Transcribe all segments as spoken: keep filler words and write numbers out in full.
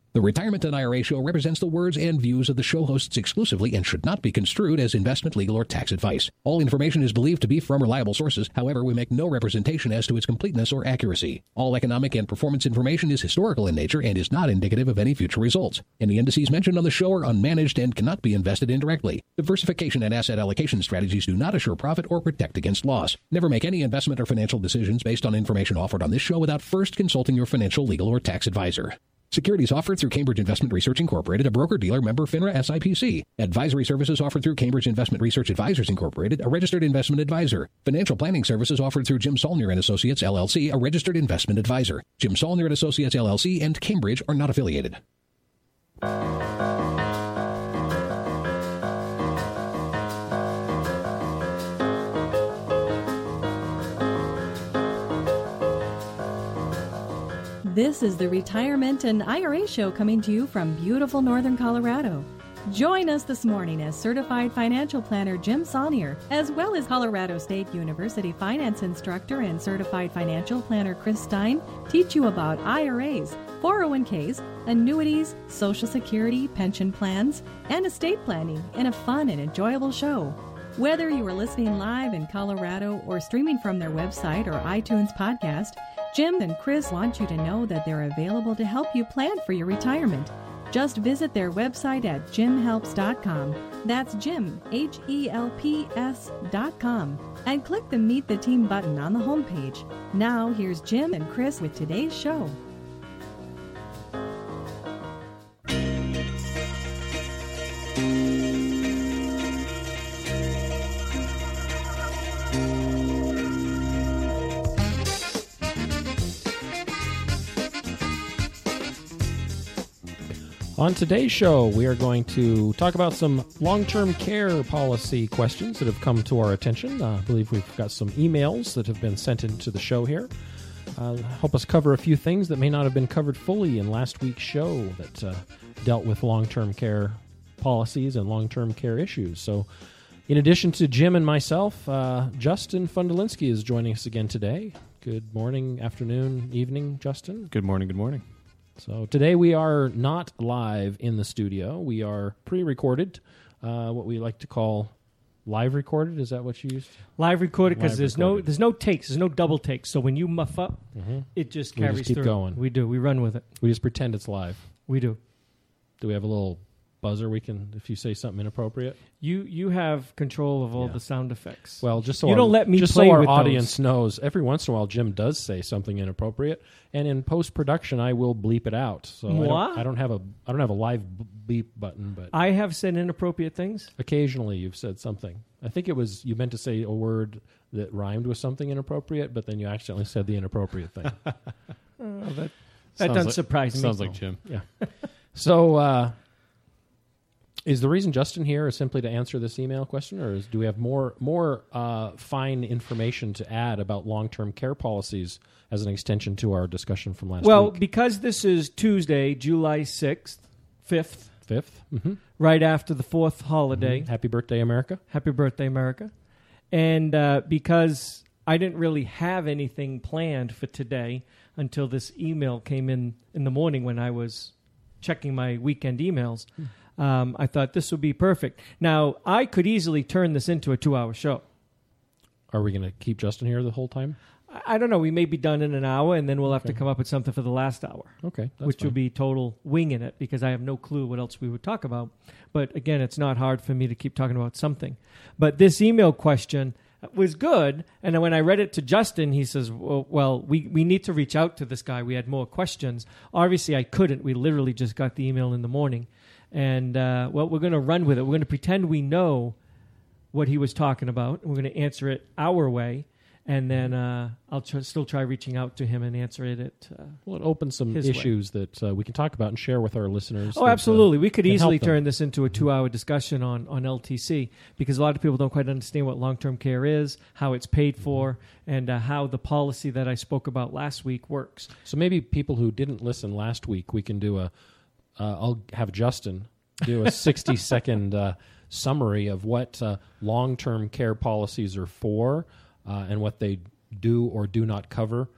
The Retirement and I R A Show represents the words and views of the show hosts exclusively and should not be construed as investment, legal, or tax advice. All information is believed to be from reliable sources. However, we make no representation as to its completeness or accuracy. All economic and performance information is historical in nature and is not indicative of any future results. Any indices mentioned on the show are unmanaged and cannot be invested indirectly. Diversification and asset allocation strategies do not assure profit or protect against loss. Never make any investment or financial decisions based on information offered on this show without first consulting your financial, legal, or tax advisor. Securities offered through Cambridge Investment Research Incorporated, a broker-dealer member FINRA S I P C. Advisory services offered through Cambridge Investment Research Advisors Incorporated, a registered investment advisor. Financial planning services offered through Jim Saulnier and Associates, L L C, a registered investment advisor. Jim Saulnier and Associates, L L C, and Cambridge are not affiliated. This is the Retirement and I R A Show coming to you from beautiful northern Colorado. Join us this morning as Certified Financial Planner Jim Saulnier, as well as Colorado State University Finance Instructor and Certified Financial Planner Chris Stein, teach you about I R As, four oh one k's, annuities, Social Security, pension plans, and estate planning in a fun and enjoyable show. Whether you are listening live in Colorado or streaming from their website or iTunes podcast, Jim and Chris want you to know that they're available to help you plan for your retirement. Just visit their website at jim helps dot com. That's Jim, H E L P S dot com. And click the Meet the Team button on the homepage. Now, here's Jim and Chris with today's show. On today's show, we are going to talk about some long-term care policy questions that have come to our attention. Uh, I believe we've got some emails that have been sent into the show here. Uh, help us cover a few things that may not have been covered fully in last week's show that uh, dealt with long-term care policies and long-term care issues. So in addition to Jim and myself, uh, Justin Fundalinsky is joining us again today. Good morning, afternoon, evening, Justin. Good morning, good morning. So today we are not live in the studio. We are pre-recorded, uh, what we like to call live recorded. Is that what you used? Live recorded because there's recorded. no there's no takes, there's no double takes. So when you muff up, mm-hmm. it just carries we just keep through. going. We do. We run with it. We just pretend it's live. We do. Do we have a little buzzer we can, if you say something inappropriate? You you have control of all yeah. the sound effects. Well, just so you our, don't let me just play so our with audience those. knows, every once in a while Jim does say something inappropriate, and in post production I will bleep it out. So I don't, I don't have a I don't have a live beep button, but I have said inappropriate things. Occasionally, you've said something. I think it was you meant to say a word that rhymed with something inappropriate, but then you accidentally said the inappropriate thing. oh, that that doesn't like, surprise me. Sounds like Jim. Yeah. So. uh Is the reason Justin here is simply to answer this email question, or is, do we have more more uh, fine information to add about long-term care policies as an extension to our discussion from last well, week? Well, because this is Tuesday, July sixth, fifth, fifth, mm-hmm. right after the fourth holiday. Mm-hmm. Happy birthday, America. Happy birthday, America. And uh, because I didn't really have anything planned for today until this email came in in the morning when I was checking my weekend emails, mm. Um, I thought this would be perfect. Now, I could easily turn this into a two-hour show. Are we going to keep Justin here the whole time? I, I don't know. We may be done in an hour, and then we'll have okay. to come up with something for the last hour. Okay, that's Which fine. will be total winging it, because I have no clue what else we would talk about. But again, it's not hard for me to keep talking about something. But this email question was good, and then when I read it to Justin, he says, well, well we, we need to reach out to this guy. We had more questions. Obviously, I couldn't. We literally just got the email in the morning. And, uh, well, we're going to run with it. We're going to pretend we know what he was talking about. We're going to answer it our way. And then uh, I'll tr- still try reaching out to him and answer it. At, uh, well, it opens some issues way. that uh, we can talk about and share with our listeners. Oh, that, absolutely. Uh, we could easily turn this into a two-hour discussion on, on L T C, because a lot of people don't quite understand what long-term care is, how it's paid for, and uh, how the policy that I spoke about last week works. So maybe people who didn't listen last week, we can do a Uh, I'll have Justin do a sixty-second uh, summary of what uh, long-term care policies are for uh, and what they do or do not cover,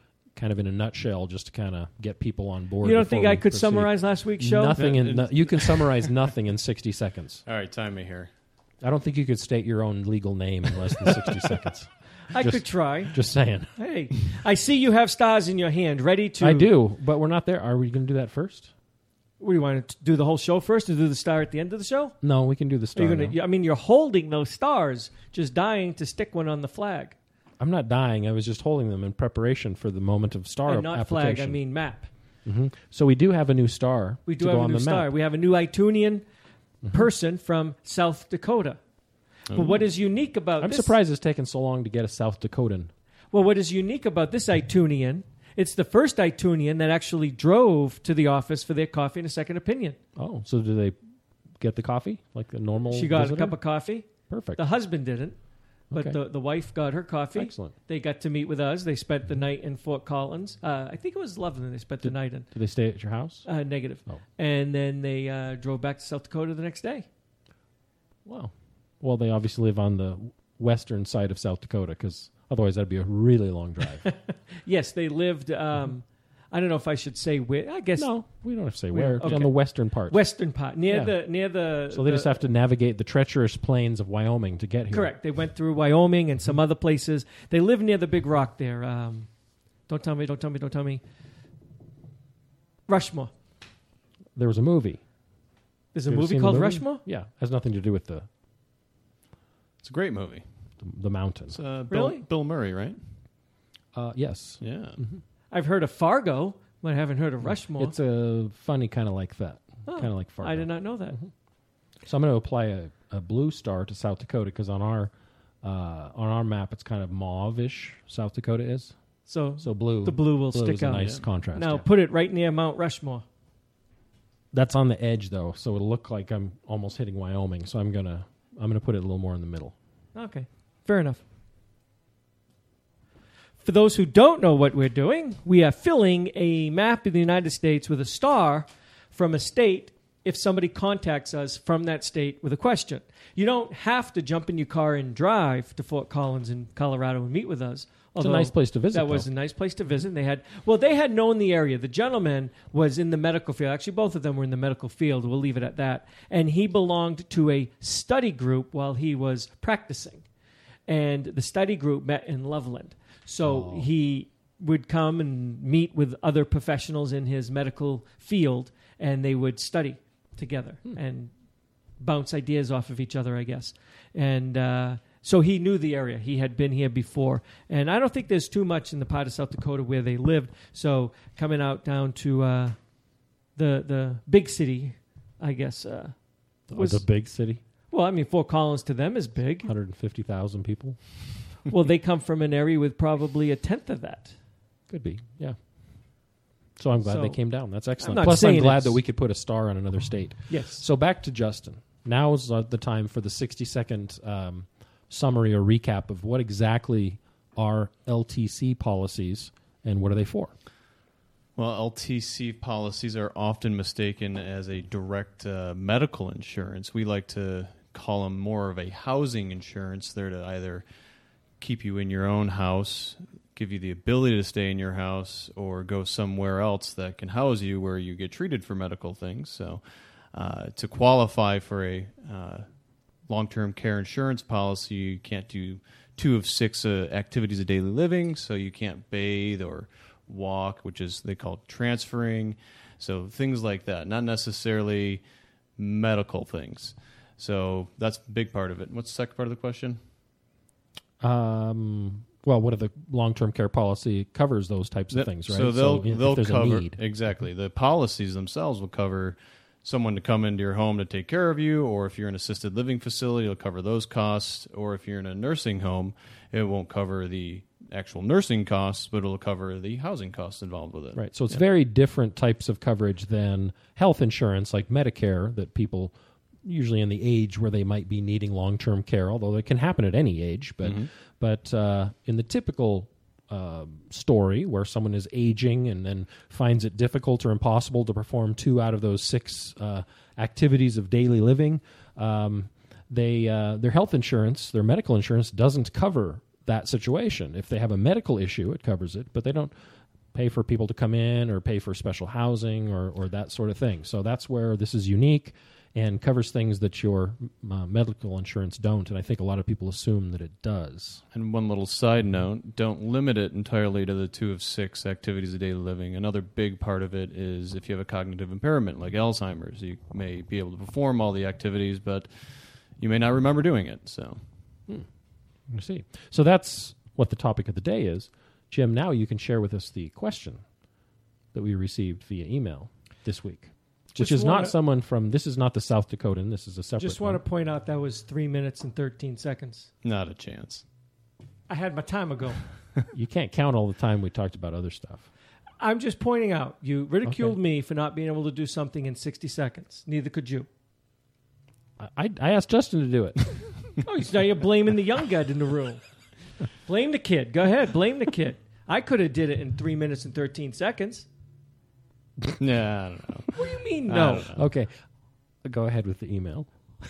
kind of in a nutshell, just to kind of get people on board. You don't think I could proceed. summarize last week's show? Nothing in no, you can summarize nothing in sixty seconds. All right, time me here. I don't think you could state your own legal name in less than sixty seconds. I just, could try. Just saying. Hey, I see you have stars in your hand, ready to... I do, but we're not there. Are we going to do that first? What, do you want to do the whole show first or do the star at the end of the show? No, we can do the star. Are you gonna, I mean, you're holding those stars, just dying to stick one on the flag. I'm not dying. I was just holding them in preparation for the moment of star And not application. flag, I mean map. Mm-hmm. So we do have a new star. We do to have go a on new the star. map. We have a new iTunian mm-hmm. person from South Dakota. Mm-hmm. But what is unique about I'm this... surprised it's taken so long to get a South Dakotan. Well, what is unique about this iTunian, it's the first iTunian that actually drove to the office for their coffee and a second opinion. Oh, so do they get the coffee like a normal She got visitor? a cup of coffee. Perfect. The husband didn't, but Okay. the, the wife got her coffee. Excellent. They got to meet with us. They spent the night in Fort Collins. Uh, I think it was Loveland they spent the night in. Do they stay at your house? Uh, negative. Oh. And then they uh, drove back to South Dakota the next day. Wow. Well, they obviously live on the western side of South Dakota because otherwise that'd be a really long drive. Yes, they lived... Um, I don't know if I should say where. I guess No, we don't have to say Where? where. Okay. On the western part. western part near Yeah. the near the. So they the- just have to navigate the treacherous plains of Wyoming to get here. Correct. They went through Wyoming and some other places. They live near the big rock there. Um, don't tell me. Don't tell me. Don't tell me. Rushmore. There was a movie. There's a You ever movie seen the called movie? Rushmore. Yeah, has nothing to do with the It's a great movie. the, the mountain. It's uh, Bill, Really? Bill Murray, right? Uh, yes, Yeah. I've heard of Fargo, but I haven't heard of Rushmore. it's a funny kind of like that, Oh, kind of like Fargo. I did not know that. So I'm going to apply a, a blue star to South Dakota because on our uh, on our map it's kind of mauve-ish. South Dakota is So, so blue. the blue will blue stick is a out. nice contrast. Now yeah. put it right near Mount Rushmore. That's on the edge though, so it'll look like I'm almost hitting Wyoming. So I'm gonna I'm gonna put it a little more in the middle. Okay, fair enough. For those who don't know what we're doing, we are filling a map of the United States with a star from a state if somebody contacts us from that state with a question. You don't have to jump in your car and drive to Fort Collins in Colorado and meet with us. It's a nice place to visit, That was though. a nice place to visit. They had well, they had known the area. The gentleman was in the medical field. Actually, both of them were in the medical field. We'll leave it at that. And he belonged to a study group while he was practicing. And the study group met in Loveland. So Oh. he would come and meet with other professionals in his medical field, and they would study together Hmm. and bounce ideas off of each other, I guess. And uh, so he knew the area. He had been here before. And I don't think there's too much in the part of South Dakota where they lived. So coming out down to uh, the the big city, I guess. Uh, was, the big city, well, I mean, Fort Collins to them is big. one hundred fifty thousand people. Well, they come from an area with probably a tenth of that. Could be, yeah. So I'm glad So, they came down. That's excellent. not Plus, I'm saying glad it's- that we could put a star on another state. Yes. So back to Justin. Now is uh, the time for the sixty second um, summary or recap of what exactly are L T C policies and what are they for? Well, L T C policies are often mistaken as a direct uh, medical insurance. We like to call them more of a housing insurance. They're to either keep you in your own house, give you the ability to stay in your house, or go somewhere else that can house you where you get treated for medical things. So uh, to qualify for a uh, long-term care insurance policy, you can't do two of six uh, activities of daily living, so you can't bathe or walk, which is they call transferring. So things like that, not necessarily medical things. So that's a big part of it. What's the second part of the question? Um, well, what are the long-term care policy covers those types of That- things, right? So they'll if they'll there's a cover need. exactly the policies themselves will cover someone to come into your home to take care of you, or if you're in an assisted living facility, it'll cover those costs, or if you're in a nursing home, it won't cover the actual nursing costs, but it'll cover the housing costs involved with it. Right. So it's very different types of coverage than health insurance like Medicare that people usually in the age where they might be needing long-term care, although it can happen at any age. But Mhm. but uh, in the typical uh, story where someone is aging and then finds it difficult or impossible to perform two out of those six uh, activities of daily living, um, they uh, their health insurance, their medical insurance doesn't cover that situation. If they have a medical issue, it covers it, but they don't pay for people to come in or pay for special housing or, or that sort of thing. So that's where this is unique and covers things that your uh, medical insurance don't, and I think a lot of people assume that it does. And one little side note, don't limit it entirely to the two of six activities of daily living. Another big part of it is if you have a cognitive impairment like Alzheimer's, you may be able to perform all the activities, but you may not remember doing it. So, hmm. I see. So that's what the topic of the day is. Jim, now you can share with us the question that we received via email this week. Which Just is wanna, not someone from, this is not the South Dakotan, this is a separate Just want one. to point out that was three minutes and thirteen seconds. not a chance. I had my time ago. You can't count all the time we talked about other stuff. I'm just pointing out, you ridiculed Okay. me for not being able to do something in sixty seconds. Neither could you. I, I, I asked Justin to do it. Oh, now you're blaming the young guy in the room. Blame the kid. Go ahead, blame the kid. I could have did it in three minutes and thirteen seconds. Yeah, I don't know. What do you mean, I no? don't know. Okay, go ahead with the email.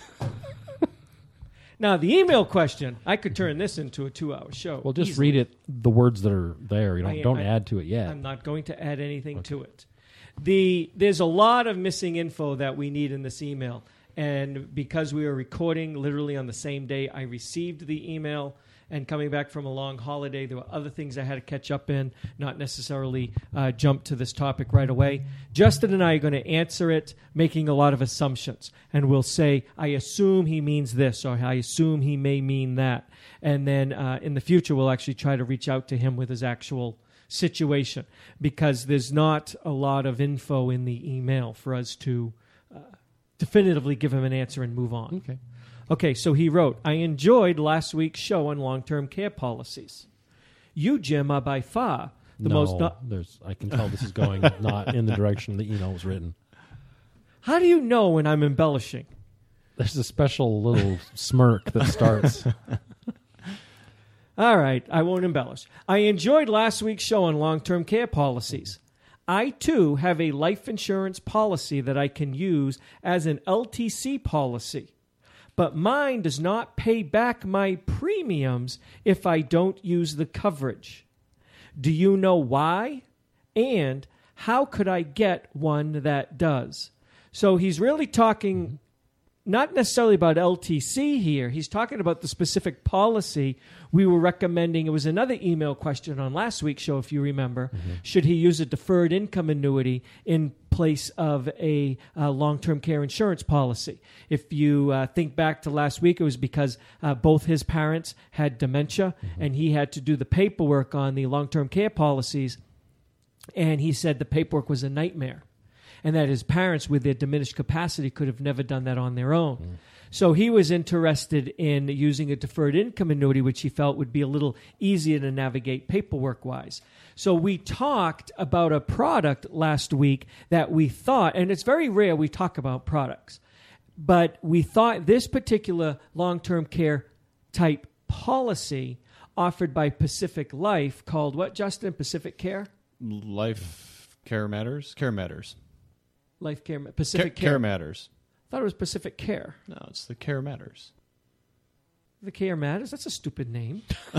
Now, the email question, I could turn this into a two-hour show. Well, just easily. read it, the words that are there. You don't, I- don't I- add to it yet. I'm not going to add anything to it. The There's a lot of missing info that we need in this email. And because we were recording literally on the same day I received the email and coming back from a long holiday, there were other things I had to catch up in, not necessarily uh, jump to this topic right away. Justin and I are going to answer it, making a lot of assumptions. And we'll say, I assume he means this, or I assume he may mean that. And then uh, in the future, we'll actually try to reach out to him with his actual situation, because there's not a lot of info in the email for us to uh, definitively give him an answer and move on. Okay. Okay, so he wrote, I enjoyed last week's show on long-term care policies. You, Jim, are by far the no, most... No- there's, I can tell this is going not in the direction the email was written. How do you know when I'm embellishing? There's a special little smirk that starts. All right, I won't embellish. I enjoyed last week's show on long-term care policies. I, too, have a life insurance policy that I can use as an L T C policy. But mine does not pay back my premiums if I don't use the coverage. Do you know why? And how could I get one that does? So he's really talking not necessarily about L T C here. He's talking about the specific policy we were recommending. It was another email question on last week's show, if you remember. Mm-hmm. Should he use a deferred income annuity in place of a uh, long-term care insurance policy? If you uh, think back to last week, it was because uh, both his parents had dementia, mm-hmm. and he had to do the paperwork on the long-term care policies, and he said the paperwork was a nightmare, and that his parents, with their diminished capacity, could have never done that on their own. Mm. So he was interested in using a deferred income annuity, which he felt would be a little easier to navigate paperwork-wise. So we talked about a product last week that we thought, and it's very rare we talk about products, but we thought this particular long-term care type policy offered by Pacific Life, called what, Justin? Pacific Care? Life Care Matters? Care Matters. Life Care, Pacific Care, Care. Care Matters. I thought it was Pacific Care. No, it's the Care Matters. The Care Matters? That's a stupid name. I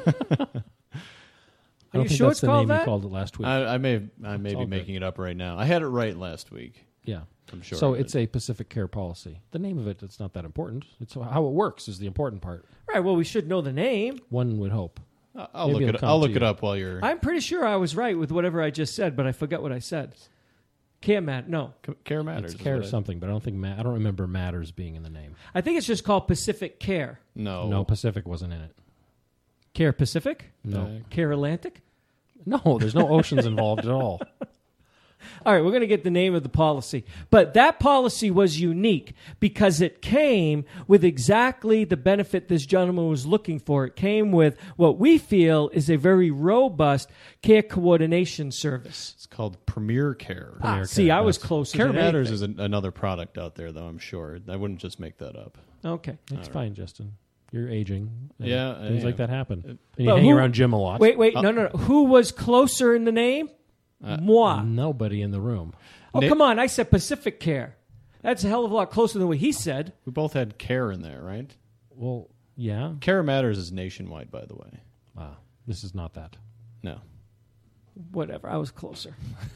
Are don't you think sure that's it's the called name that? you called it last week. I, I may I may It's be all making good. it up right now. I had it right last week. yeah. I'm sure. So I it's did. a Pacific Care policy. The name of it, it's not that important. It's how it works is the important part. Right, well, we should know the name. One would hope. I'll maybe look it'll it. come I'll to look it you. up while you're. I'm pretty sure I was right with whatever I just said, but I forgot what I said. Care Mat, no. C- Care Matters. It's is Care what I- something, but I don't think ma- I don't remember Matters being in the name. I think it's just called Pacific Care. No. No, Pacific wasn't in it. Care Pacific? No. Uh, Care Atlantic? No, there's no oceans involved at all. All right, we're going to get the name of the policy. But that policy was unique because it came with exactly the benefit this gentleman was looking for. It came with what we feel is a very robust care coordination service. It's called Premier Care. Ah, Premier see, Care, I was that's- closer Care than Matters anything. is an, another product out there, though. I'm sure. I wouldn't just make that up. Okay. It's fine, Justin. You're aging. and Yeah, I things like am. that happen. It- and you But hang who- around Jim a lot. Wait, wait, Uh, no, no, no. Who was closer in the name? Uh, Moi. Nobody in the room. Oh, Na- come on. I said Pacific Care. That's a hell of a lot closer than what he said. We both had Care in there, right? Well, yeah. Care Matters is nationwide, by the way. Ah, this is not that. No. whatever. I was closer.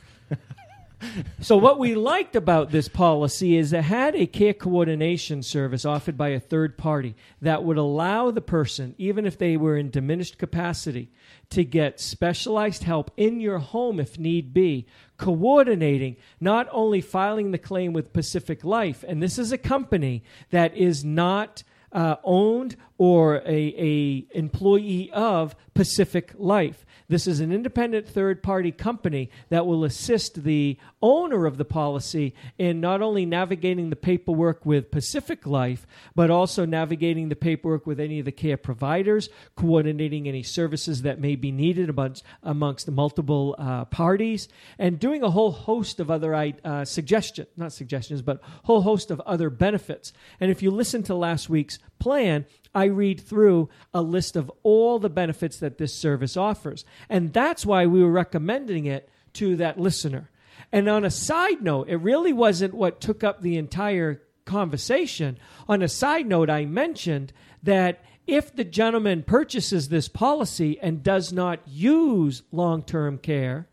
So what we liked about this policy is it had a care coordination service offered by a third party that would allow the person, even if they were in diminished capacity, to get specialized help in your home if need be, coordinating, not only filing the claim with Pacific Life, and this is a company that is not uh, owned or a, a employee of Pacific Life. This is an independent third-party company that will assist the owner of the policy in not only navigating the paperwork with Pacific Life, but also navigating the paperwork with any of the care providers, coordinating any services that may be needed amongst, amongst multiple uh, parties, and doing a whole host of other uh, suggestions, not suggestions, but a whole host of other benefits. And if you listen to last week's plan, I read through a list of all the benefits that this service offers. And that's why we were recommending it to that listener. And on a side note, it really wasn't what took up the entire conversation. On a side note, I mentioned that if the gentleman purchases this policy and does not use long-term care,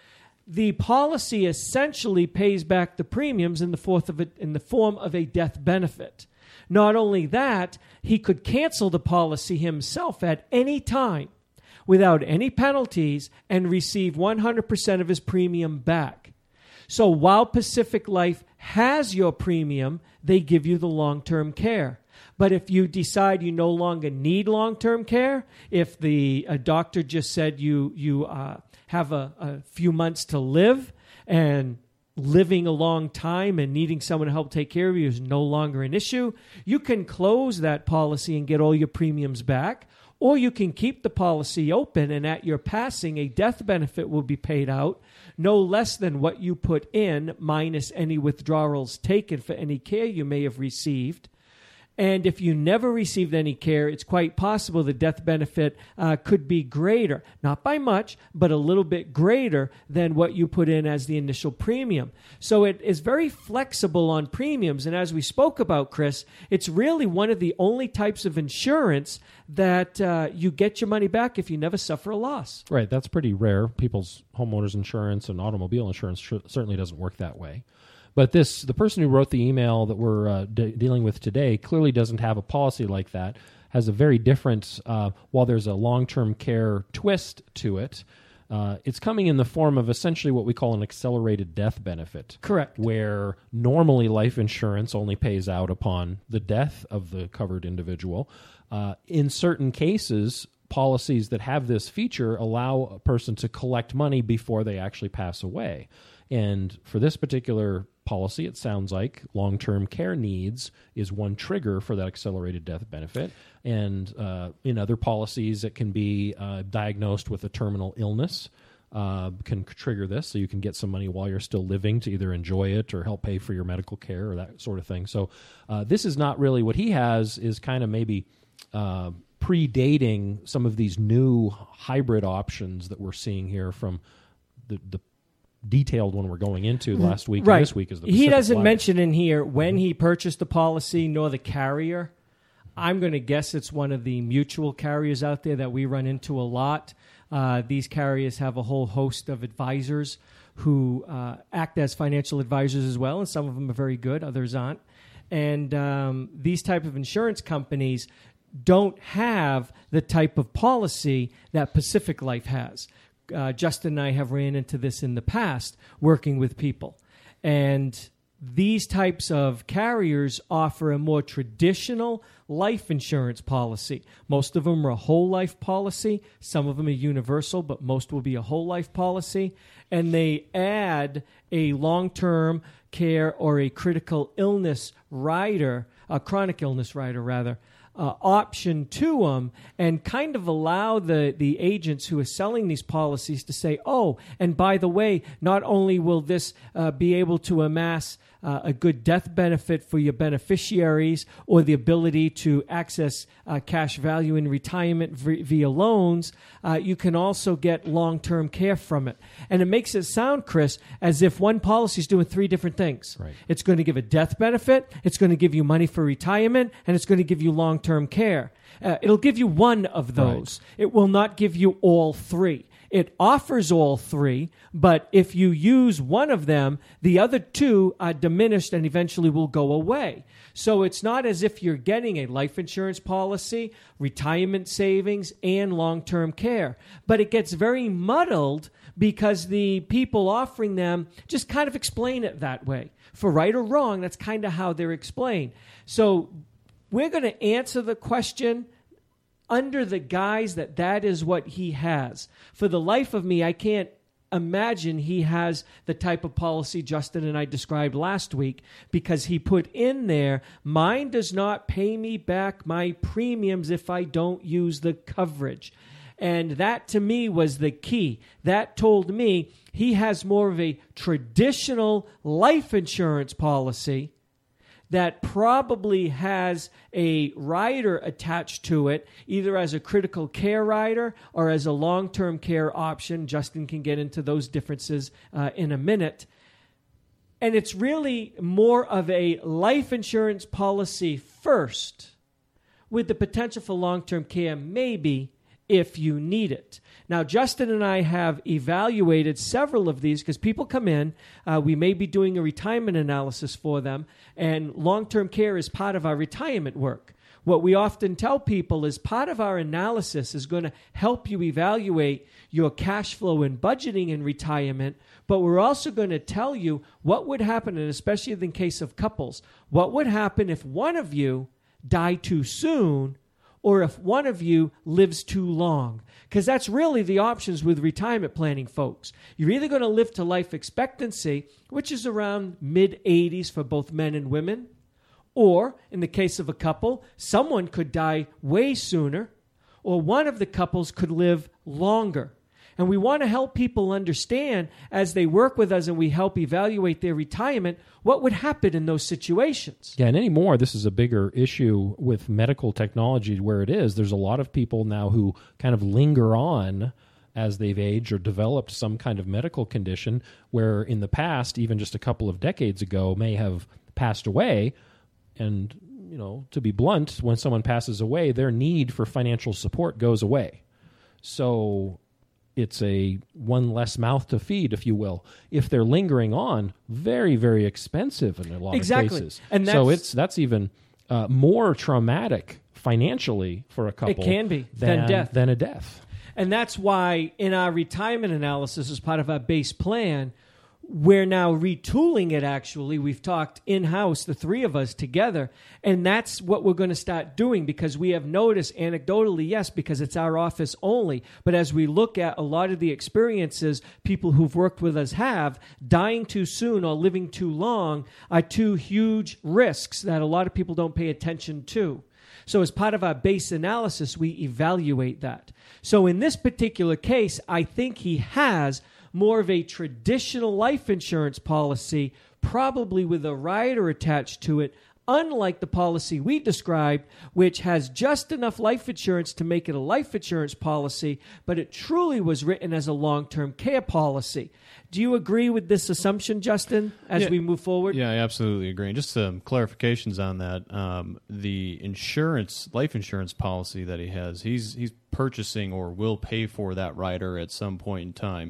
the policy essentially pays back the premiums in the, fourth of it, in the form of a death benefit. Not only that, he could cancel the policy himself at any time without any penalties and receive one hundred percent of his premium back. So while Pacific Life has your premium, they give you the long-term care. But if you decide you no longer need long-term care, if the a doctor just said you, you uh, have a, a few months to live and living a long time and needing someone to help take care of you is no longer an issue, you can close that policy and get all your premiums back, or you can keep the policy open and at your passing, a death benefit will be paid out, no less than what you put in minus any withdrawals taken for any care you may have received. And if you never received any care, it's quite possible the death benefit uh, could be greater. Not by much, but a little bit greater than what you put in as the initial premium. So it is very flexible on premiums. And as we spoke about, Chris, it's really one of the only types of insurance that uh, you get your money back if you never suffer a loss. Right. That's pretty rare. People's homeowners insurance and automobile insurance sh- certainly doesn't work that way. But this, the person who wrote the email that we're uh, de- dealing with today clearly doesn't have a policy like that, has a very different, uh, while there's a long-term care twist to it, uh, it's coming in the form of essentially what we call an accelerated death benefit. Correct. Where normally life insurance only pays out upon the death of the covered individual. Uh, in certain cases, policies that have this feature allow a person to collect money before they actually pass away. And for this particular policy, it sounds like long-term care needs is one trigger for that accelerated death benefit. And uh, in other policies, it can be uh, diagnosed with a terminal illness, uh, can trigger this, so you can get some money while you're still living to either enjoy it or help pay for your medical care or that sort of thing. So uh, this is not really what he has, is kind of maybe uh, predating some of these new hybrid options that we're seeing here from the, the detailed one we're going into last week. Right. And this week is the He Pacific doesn't Life. mention in here when he purchased the policy nor the carrier. I'm going to guess it's one of the mutual carriers out there that we run into a lot. Uh, these carriers have a whole host of advisors who uh, act as financial advisors as well, and some of them are very good, others aren't. And um, these type of insurance companies don't have the type of policy that Pacific Life has. Uh, Justin and I have ran into this in the past working with people. And these types of carriers offer a more traditional life insurance policy. Most of them are a whole life policy. Some of them are universal, but most will be a whole life policy. And they add a long-term care or a critical illness rider, a chronic illness rider rather, Uh, option to them, and kind of allow the, the agents who are selling these policies to say, oh, and by the way, not only will this uh, be able to amass uh, a good death benefit for your beneficiaries or the ability to access uh, cash value in retirement v- via loans, uh, you can also get long-term care from it. And it makes it sound, Chris, as if one policy is doing three different things. Right. It's going to give a death benefit, it's going to give you money for retirement, and it's going to give you long-term care. Uh, it'll give you one of those. Right. It will not give you all three. It offers all three, but if you use one of them, the other two are diminished and eventually will go away. So it's not as if you're getting a life insurance policy, retirement savings, and long-term care. But it gets very muddled because the people offering them just kind of explain it that way. For right or wrong, that's kind of how they're explained. So we're going to answer the question under the guise that that is what he has. For the life of me, I can't imagine he has the type of policy Justin and I described last week, because he put in there, mine does not pay me back my premiums if I don't use the coverage. And that to me was the key. That told me he has more of a traditional life insurance policy that probably has a rider attached to it, either as a critical care rider or as a long-term care option. Justin can get into those differences uh, in a minute. And it's really more of a life insurance policy first, with the potential for long-term care maybe if you need it. Now, Justin and I have evaluated several of these because people come in. Uh, we may be doing a retirement analysis for them, and long-term care is part of our retirement work. What we often tell people is part of our analysis is going to help you evaluate your cash flow and budgeting in retirement, but we're also going to tell you what would happen, and especially in the case of couples, what would happen if one of you died too soon or if one of you lives too long. Because that's really the options with retirement planning, folks. You're either going to live to life expectancy, which is around mid-eighties for both men and women, or in the case of a couple, someone could die way sooner, or one of the couples could live longer. And we want to help people understand, as they work with us and we help evaluate their retirement, what would happen in those situations. Yeah, and anymore, this is a bigger issue with medical technology where it is. There's a lot of people now who kind of linger on as they've aged or developed some kind of medical condition where in the past, even just a couple of decades ago, may have passed away. And, you know, to be blunt, when someone passes away, their need for financial support goes away. So it's a one less mouth to feed, if you will. If they're lingering on, very, very expensive in a lot exactly. of cases. And that's, so it's that's even uh, more traumatic financially for a couple. It can be than, than death. Than a death. And that's why in our retirement analysis, as part of our base plan, we're now retooling it, actually. We've talked in-house, the three of us together, and that's what we're going to start doing, because we have noticed anecdotally, yes, because it's our office only, but as we look at a lot of the experiences people who've worked with us have, dying too soon or living too long are two huge risks that a lot of people don't pay attention to. So as part of our base analysis, we evaluate that. So in this particular case, I think he has more of a traditional life insurance policy, probably with a rider attached to it, unlike the policy we described, which has just enough life insurance to make it a life insurance policy, but it truly was written as a long-term care policy. Do you agree with this assumption, Justin, as yeah, we move forward? Yeah, I absolutely agree. And just some clarifications on that. Um, the insurance, life insurance policy that he has, he's he's purchasing or will pay for that rider at some point in time.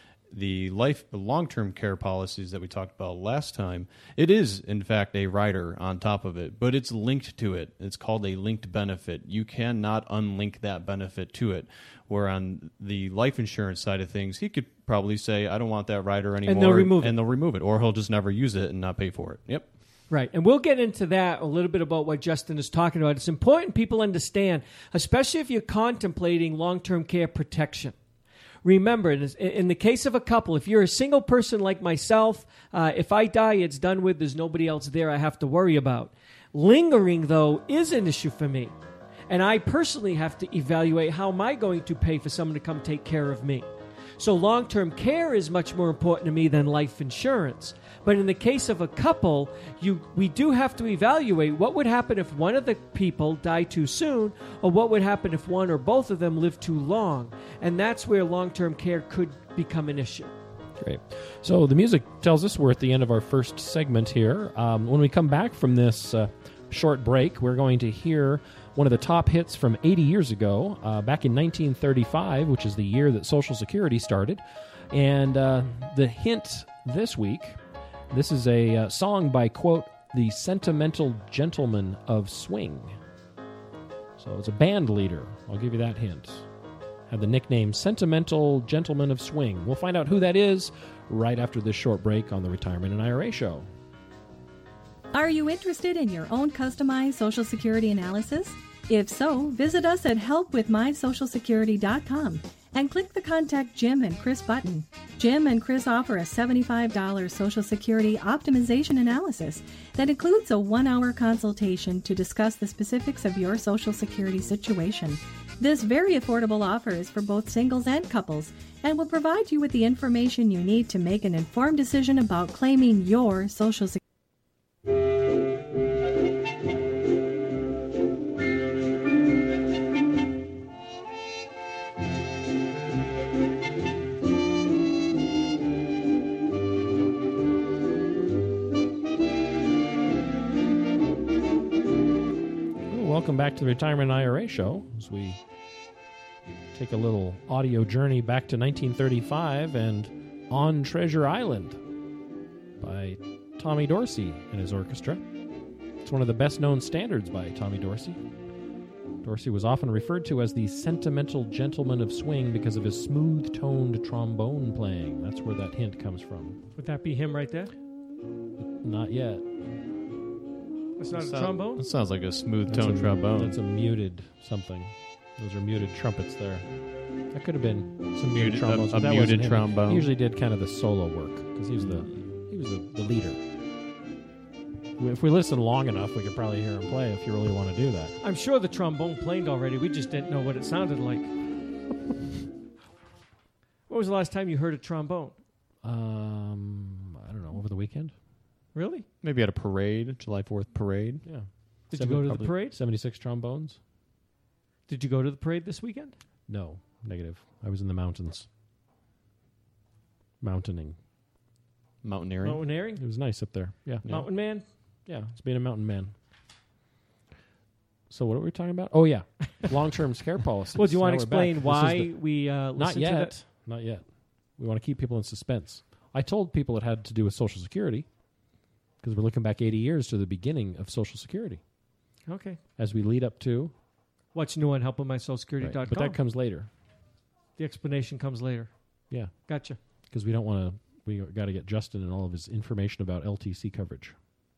The life, the long-term care policies that we talked about last time, it is, in fact, a rider on top of it, but it's linked to it. It's called a linked benefit. You cannot unlink that benefit to it. Where on the life insurance side of things, he could probably say, I don't want that rider anymore. And they'll remove it. And they'll remove it. Or he'll just never use it and not pay for it. Yep. Right. And we'll get into that a little bit about what Justin is talking about. It's important people understand, especially if you're contemplating long-term care protection. Remember, in the case of a couple, if you're a single person like myself, uh, if I die, it's done with. There's nobody else there I have to worry about. Lingering, though, is an issue for me. And I personally have to evaluate how am I going to pay for someone to come take care of me. So long-term care is much more important to me than life insurance. But in the case of a couple, you we do have to evaluate what would happen if one of the people died too soon, or what would happen if one or both of them lived too long. And that's where long-term care could become an issue. Great. So the music tells us we're at the end of our first segment here. Um, when we come back from this uh, short break, we're going to hear one of the top hits from eighty years ago, uh, back in nineteen thirty-five, which is the year that Social Security started. And uh, the hint this week, this is a uh, song by, quote, the Sentimental Gentleman of Swing. So it's a band leader. I'll give you that hint. Have the nickname Sentimental Gentleman of Swing. We'll find out who that is right after this short break on the Retirement and I R A Show. Are you interested in your own customized Social Security analysis? If so, visit us at help with my social security dot com and click the Contact Jim and Chris button. Jim and Chris offer a seventy-five dollars Social Security optimization analysis that includes a one-hour consultation to discuss the specifics of your Social Security situation. This very affordable offer is for both singles and couples and will provide you with the information you need to make an informed decision about claiming your Social Security. Welcome back to the Retirement I R A Show as we take a little audio journey back to nineteen thirty-five and On Treasure Island by Tommy Dorsey and his orchestra. It's one of the best-known standards by Tommy Dorsey. Dorsey was often referred to as the Sentimental Gentleman of Swing because of his smooth-toned trombone playing. That's where that hint comes from. Would that be him right there? Not yet. It's not a Sound- trombone? That sounds like a smooth That's tone a- trombone. That's a muted something. Those are muted trumpets there. That could have been some muted, Muted- trombones. a- but a that muted wasn't him. trombone. He usually did kind of the solo work because he was the he was the, the leader. If we listen long enough, we could probably hear him play if you really want to do that. I'm sure the trombone played already. We just didn't know what it sounded like. When was the last time you heard a trombone? Um, I don't know, over the weekend? Really? Maybe at a parade, July fourth parade. Yeah. Did you go to the probably parade? seventy-six trombones? Did you go to the parade this weekend? No, negative. I was in the mountains. Mountaining. Mountaineering. Mountaineering? It was nice up there. Yeah. Mountain man? Yeah, it's being a mountain man. So what are we talking about? Oh, yeah. Long-term care policies. Well, do you want Now to we're back. explain This is why the- we uh, Not listened to yet. that? Not yet. We want to keep people in suspense. I told people it had to do with Social Security because we're looking back eighty years to the beginning of Social Security Okay. as we lead up to... What's new on help with my social security Right, dot com? but that comes later. The explanation comes later. Yeah, Gotcha. because we don't want to... We got to get Justin and all of his information about L T C coverage.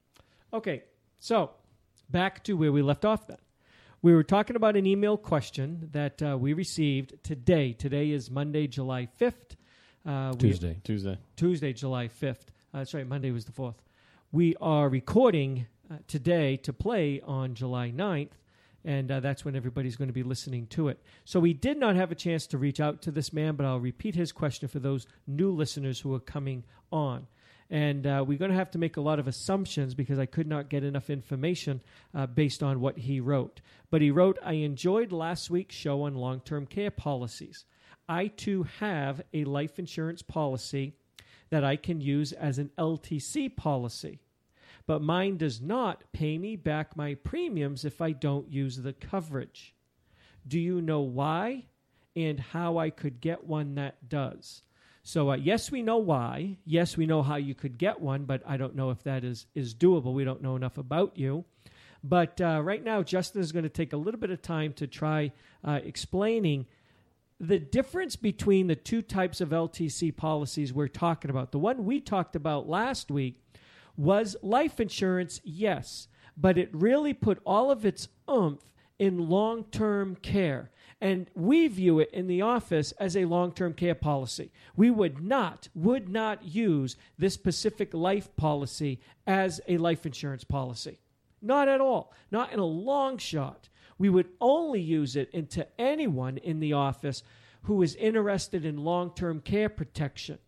Okay, so back to where we left off then. We were talking about an email question that uh, we received today. Today is Monday, July fifth. Uh, we- Tuesday. Tuesday. Tuesday, July fifth. Uh, that's right, Monday was the fourth. We are recording uh, today to play on July ninth, and uh, that's when everybody's going to be listening to it. So we did not have a chance to reach out to this man, but I'll repeat his question for those new listeners who are coming on. And uh, we're going to have to make a lot of assumptions because I could not get enough information uh, based on what he wrote. But he wrote, I enjoyed last week's show on long-term care policies. I, too, have a life insurance policy that I can use as an L T C policy. But mine does not pay me back my premiums if I don't use the coverage. Do you know why and how I could get one that does? So, uh, yes, we know why. Yes, we know how you could get one, but I don't know if that is, is doable. We don't know enough about you. But uh, right now, Justin is going to take a little bit of time to try uh, explaining the difference between the two types of L T C policies we're talking about. The one we talked about last week was life insurance, yes, but it really put all of its oomph in long-term care. And we view it in the office as a long-term care policy. We would not, would not use this Pacific Life policy as a life insurance policy. Not at all. Not in a long shot. We would only use it into anyone in the office who is interested in long-term care protection.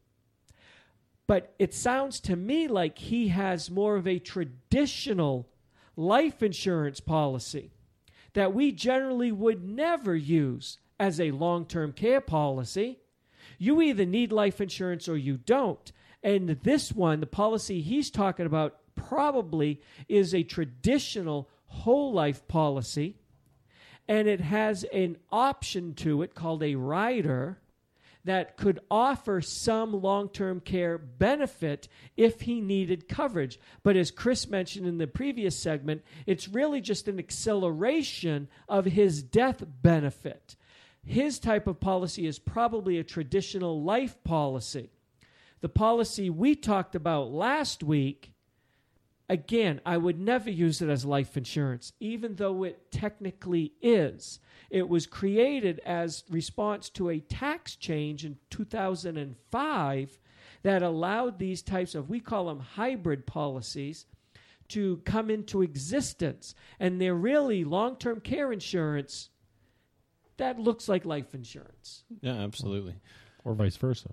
But it sounds to me like he has more of a traditional life insurance policy that we generally would never use as a long-term care policy. You either need life insurance or you don't. And this one, the policy he's talking about, probably is a traditional whole life policy. and it has an option to it called a rider that could offer some long-term care benefit if he needed coverage. But as Chris mentioned in the previous segment, it's really just an acceleration of his death benefit. His type of policy is probably a traditional life policy. The policy we talked about last week, again, I would never use it as life insurance, even though it technically is. It was created as response to a tax change in two thousand five that allowed these types of, we call them hybrid policies, to come into existence. And they're really long-term care insurance that looks like life insurance. Yeah, absolutely. Or vice versa.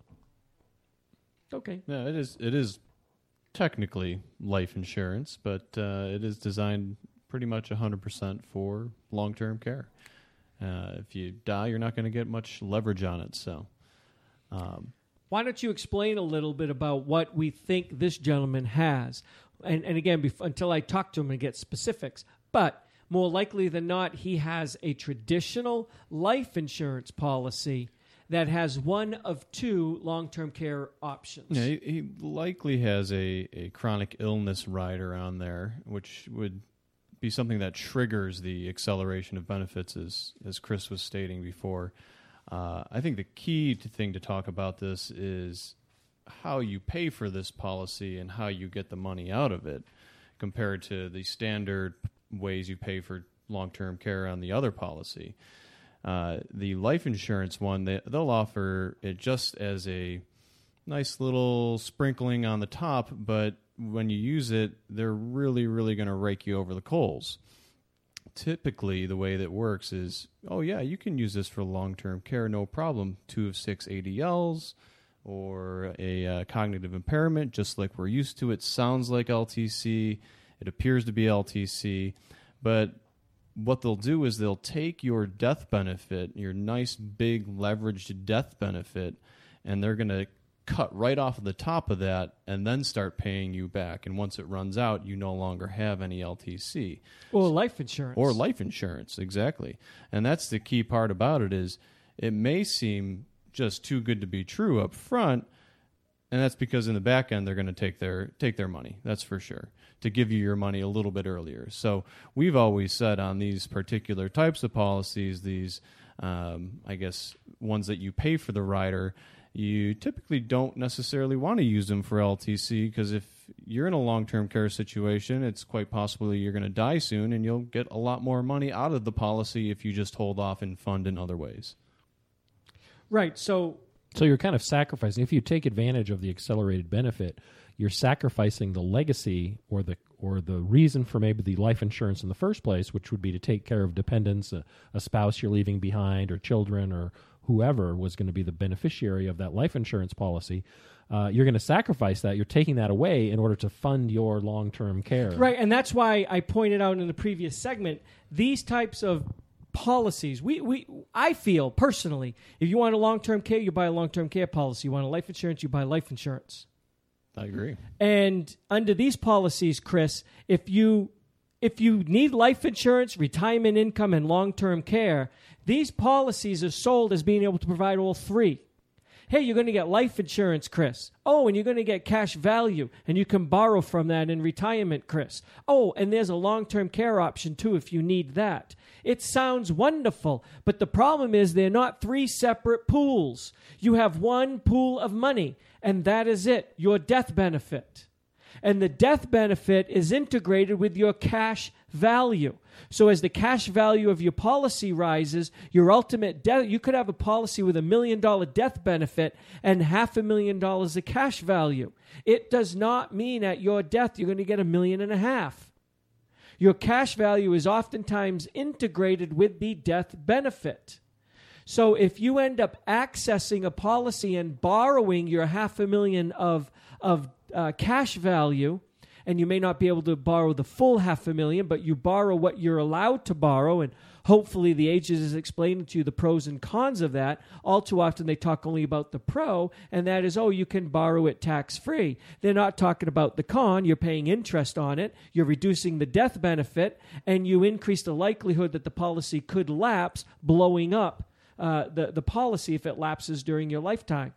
Okay. Yeah, it is. It is technically life insurance, but uh, it is designed pretty much one hundred percent for long-term care. Uh, if you die, you're not going to get much leverage on it. So, um, why don't you explain a little bit about what we think this gentleman has? And, and again, bef- until I talk to him and get specifics, but more likely than not, he has a traditional life insurance policy that has one of two long-term care options. yeah, he, he likely has a, a chronic illness rider on there, which would be something that triggers the acceleration of benefits, as as Chris was stating before. Uh, I think the key to thing to talk about this is how you pay for this policy and how you get the money out of it, compared to the standard ways you pay for long-term care on the other policy. Uh, the life insurance one, they, they'll offer it just as a nice little sprinkling on the top, but when you use it, they're really, really going to rake you over the coals. Typically, the way that works is, oh, yeah, you can use this for long-term care, no problem. Two of six A D Ls or a uh, cognitive impairment, just like we're used to. It sounds like L T C. It appears to be L T C. But what they'll do is they'll take your death benefit, your nice, big, leveraged death benefit, and they're going to cut right off of the top of that and then start paying you back. And once it runs out, you no longer have any L T C. Or life insurance. Or life insurance, exactly. And that's the key part about it is it may seem just too good to be true up front, and that's because in the back end they're going to take their take their money, that's for sure, to give you your money a little bit earlier. So we've always said on these particular types of policies, these, um, I guess, ones that you pay for the rider, you typically don't necessarily want to use them for L T C, because if you're in a long-term care situation, it's quite possible you're going to die soon, and you'll get a lot more money out of the policy if you just hold off and fund in other ways. Right, so... So you're kind of sacrificing. If you take advantage of the accelerated benefit, you're sacrificing the legacy or the or the reason for maybe the life insurance in the first place, which would be to take care of dependents, a, a spouse you're leaving behind, or children, or whoever was going to be the beneficiary of that life insurance policy. Uh, you're going to sacrifice that. You're taking that away in order to fund your long-term care. Right, and that's why I pointed out in the previous segment, these types of policies, we, we I feel personally, if you want a long-term care, you buy a long-term care policy. You want a life insurance, you buy life insurance. I agree. And under these policies, Chris, if you if you need life insurance, retirement income, and long-term care, these policies are sold as being able to provide all three. Hey, you're going to get life insurance, Chris. Oh, and you're going to get cash value, and you can borrow from that in retirement, Chris. Oh, and there's a long-term care option, too, if you need that. It sounds wonderful, but the problem is they're not three separate pools. You have one pool of money, and that is it, your death benefit. And the death benefit is integrated with your cash value. So as the cash value of your policy rises, your ultimate death, you could have a policy with a million dollar death benefit and half a million dollars of cash value. It does not mean at your death you're going to get a million and a half. Your cash value is oftentimes integrated with the death benefit. So if you end up accessing a policy and borrowing your half a million of, of uh, cash value, and you may not be able to borrow the full half a million, but you borrow what you're allowed to borrow, and hopefully the agent is explaining to you the pros and cons of that. All too often they talk only about the pro, and that is, oh, you can borrow it tax-free. They're not talking about the con. You're paying interest on it. You're reducing the death benefit, and you increase the likelihood that the policy could lapse, blowing up uh, the, the policy if it lapses during your lifetime.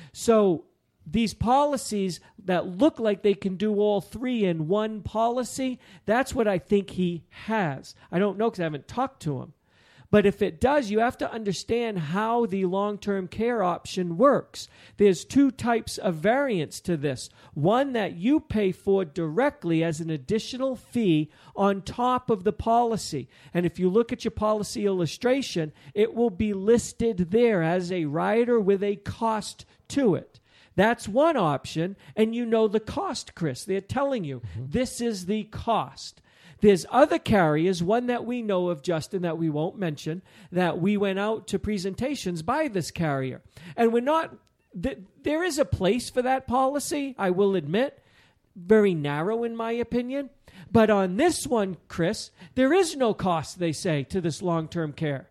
So these policies that look like they can do all three in one policy, that's what I think he has. I don't know because I haven't talked to him. But if it does, you have to understand how the long-term care option works. There's two types of variants to this. One that you pay for directly as an additional fee on top of the policy. And if you look at your policy illustration, it will be listed there as a rider with a cost to it. That's one option, and you know the cost, Chris. They're telling you, mm-hmm. this is the cost. There's other carriers, one that we know of, Justin, that we won't mention, that we went out to presentations by this carrier. And we're not, th- there is a place for that policy, I will admit, very narrow in my opinion. But on this one, Chris, there is no cost, they say, to this long-term care.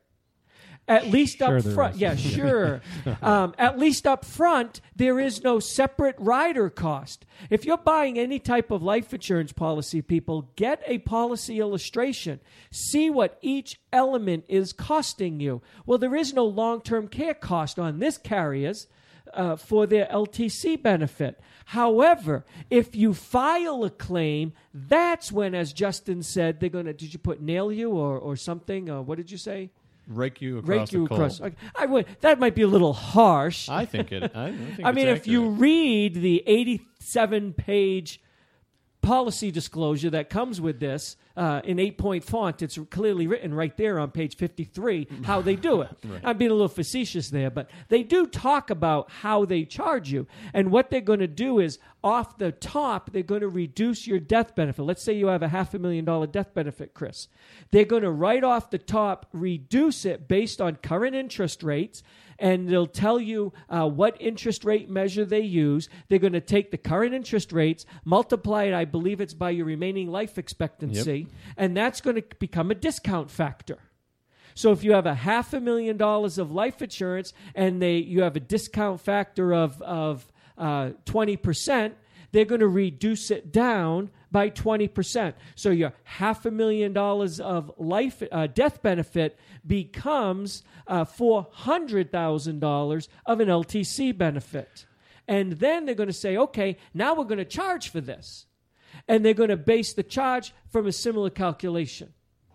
At least sure up front. Is. Yeah, sure. um, at least up front, there is no separate rider cost. If you're buying any type of life insurance policy, people, get a policy illustration. See what each element is costing you. Well, there is no long-term care cost on this carrier's uh, for their L T C benefit. However, if you file a claim, that's when, as Justin said, they're going to, did you put nail you or, or something? Or what did you say? Rake you across Rake the you coal. across. I, I would. That might be a little harsh. I think it. I, think I mean, it's if you accurate. read the eighty-seven page policy disclosure that comes with this uh, in eight-point font, it's clearly written right there on page fifty-three how they do it. Right. I'm being a little facetious there, but they do talk about how they charge you. And what they're going to do is, off the top, they're going to reduce your death benefit. Let's say you have a half a million dollar death benefit, Chris. They're going to, right off the top, reduce it based on current interest rates, and they'll tell you uh, what interest rate measure they use. They're going to take the current interest rates, multiply it, I believe it's by your remaining life expectancy, yep. and that's going to become a discount factor. So if you have a half a million dollars of life insurance and they you have a discount factor of, of uh, twenty percent, they're going to reduce it down by twenty percent. So your half a million dollars of life uh, death benefit becomes uh, four hundred thousand dollars of an L T C benefit. And then they're going to say, okay, now we're going to charge for this. And they're going to base the charge from a similar calculation.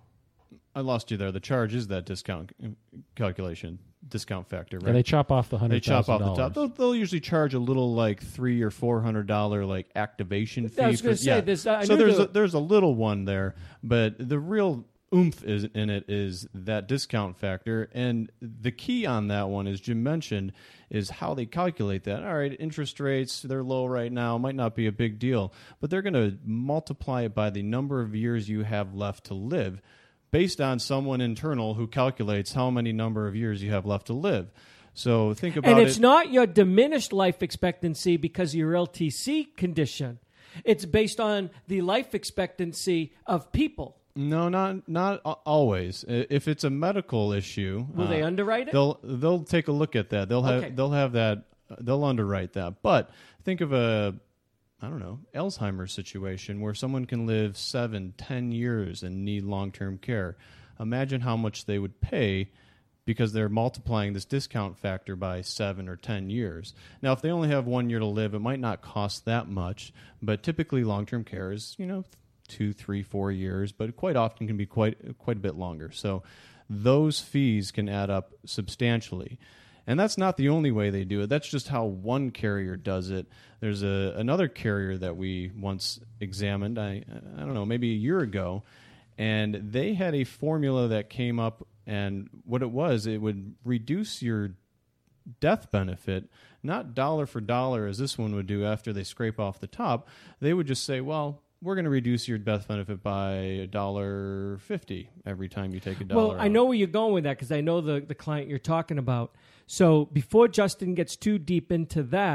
I lost you there. The charge is that discount calculation, discount factor, right? Yeah, they chop off the hundred. They chop off the top. They'll, they'll usually charge a little, like three or four hundred dollar like activation fee. I was going to say yeah. this. I so knew there's the, a, there's a little one there, but the real oomph is in it is that discount factor, and the key on that one, as Jim mentioned, is how they calculate that. All right, interest rates, they're low right now, might not be a big deal, but they're going to multiply it by the number of years you have left to live, based on someone internal who calculates how many number of years you have left to live. So think about it. And it's it. not your diminished life expectancy because of your L T C condition. It's based on the life expectancy of people. No, not not always. If it's a medical issue, will uh, they underwrite it? They'll they'll take a look at that. They'll have okay. they'll have that. They'll underwrite that. But think of a I don't know, Alzheimer's situation where someone can live seven, ten years and need long-term care. Imagine how much they would pay because they're multiplying this discount factor by seven or ten years. Now, if they only have one year to live, it might not cost that much, but typically long-term care is, you know, two, three, four years, but quite often can be quite quite a bit longer. So those fees can add up substantially. And that's not the only way they do it. That's just how one carrier does it. There's a another carrier that we once examined, I I don't know, maybe a year ago, and they had a formula that came up, and what it was, it would reduce your death benefit, not dollar for dollar as this one would do after they scrape off the top. They would just say, well, we're going to reduce your death benefit by a dollar fifty every time you take a dollar. Well, I know where you're going with that because I know the, the client you're talking about. So before Justin gets too deep into that,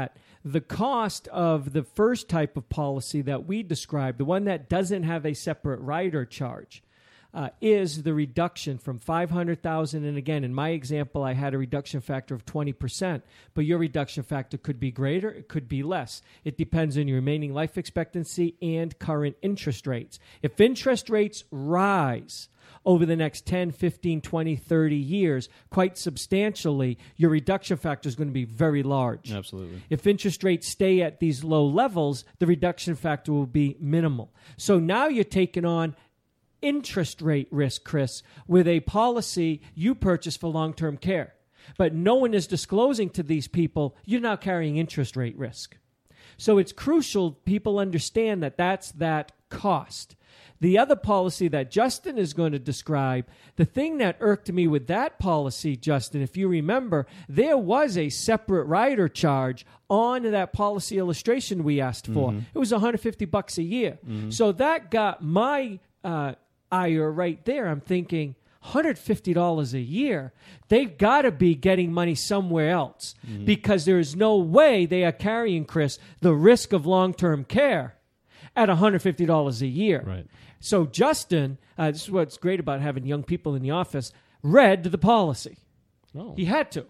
The cost of the first type of policy that we described, the one that doesn't have a separate rider charge, uh, is the reduction from five hundred thousand dollars. And again, in my example, I had a reduction factor of twenty percent, but your reduction factor could be greater, it could be less. It depends on your remaining life expectancy and current interest rates. If interest rates rise over the next ten, fifteen, twenty, thirty years, quite substantially, your reduction factor is going to be very large. Absolutely. If interest rates stay at these low levels, the reduction factor will be minimal. So now you're taking on interest rate risk, Chris, with a policy you purchased for long-term care. But no one is disclosing to these people, you're now carrying interest rate risk. So it's crucial people understand that that's that cost. The other policy that Justin is going to describe, the thing that irked me with that policy, Justin, if you remember, there was a separate rider charge on that policy illustration we asked for. Mm-hmm. It was one hundred fifty bucks a year. Mm-hmm. So that got my uh, ire right there. I'm thinking, one hundred fifty dollars a year, they've got to be getting money somewhere else mm-hmm. because there is no way they are carrying, Chris, the risk of long-term care at one hundred fifty dollars a year. Right. So Justin, uh, this is what's great about having young people in the office, read the policy. Oh. He had to.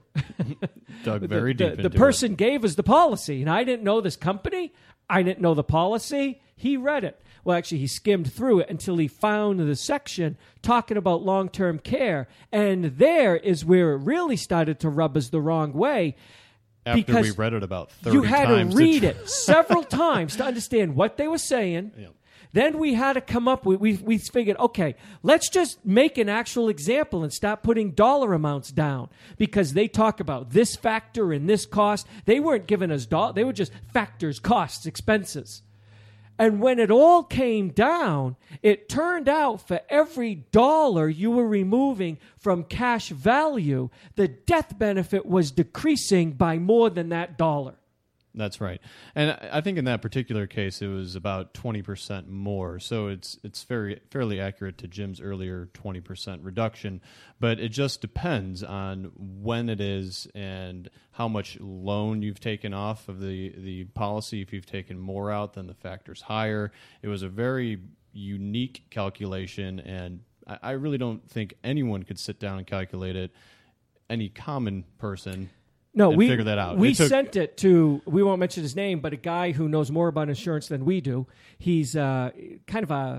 Dug very the, deep the, into the person it. gave us the policy, and I didn't know this company. I didn't know the policy. He read it. Well, actually, he skimmed through it until he found the section talking about long-term care, and there is where it really started to rub us the wrong way. After because we read it about thirty you had times. to read to it several times to understand what they were saying. Yep. Then we had to come up with, we, we figured, okay, let's just make an actual example and stop putting dollar amounts down because they talk about this factor and this cost. They weren't giving us dollars. They were just factors, costs, expenses. And when it all came down, it turned out for every dollar you were removing from cash value, the death benefit was decreasing by more than that dollar. That's right. And I think in that particular case, it was about twenty percent more. So it's it's very fairly accurate to Jim's earlier twenty percent reduction. But it just depends on when it is and how much loan you've taken off of the, the policy. If you've taken more out, then the factor's higher. It was a very unique calculation, and I, I really don't think anyone could sit down and calculate it. Any common person No, and we figure that out. We It took- sent it to, we won't mention his name, but a guy who knows more about insurance than we do. He's uh, kind of a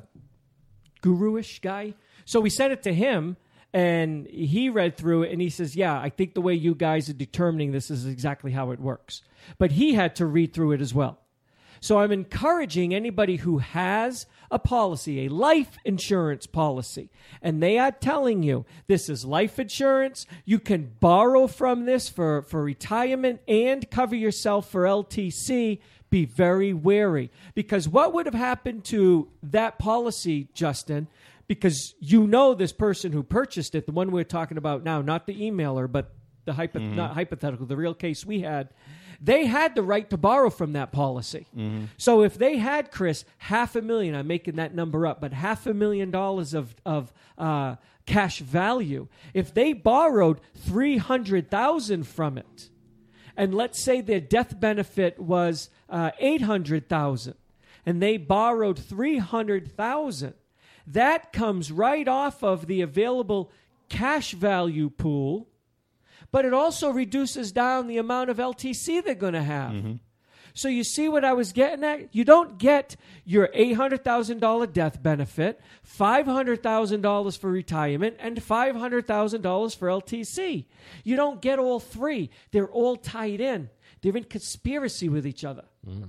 guru-ish guy. So we sent it to him, and he read through it, and he says, yeah, I think the way you guys are determining this is exactly how it works. But he had to read through it as well. So I'm encouraging anybody who has a policy, a life insurance policy, and they are telling you this is life insurance, you can borrow from this for, for retirement and cover yourself for L T C, be very wary. Because what would have happened to that policy, Justin, because you know this person who purchased it, the one we're talking about now, not the emailer, but the hypo- mm-hmm. not hypothetical, the real case we had, they had the right to borrow from that policy. Mm-hmm. So if they had, Chris, half a million, I'm making that number up, but half a million dollars of, of uh, cash value, if they borrowed three hundred thousand dollars from it, and let's say their death benefit was uh, eight hundred thousand dollars, and they borrowed three hundred thousand dollars, that comes right off of the available cash value pool, but it also reduces down the amount of L T C they're going to have. Mm-hmm. So you see what I was getting at? You don't get your eight hundred thousand dollars death benefit, five hundred thousand dollars for retirement, and five hundred thousand dollars for L T C. You don't get all three. They're all tied in. They're in conspiracy with each other. Mm.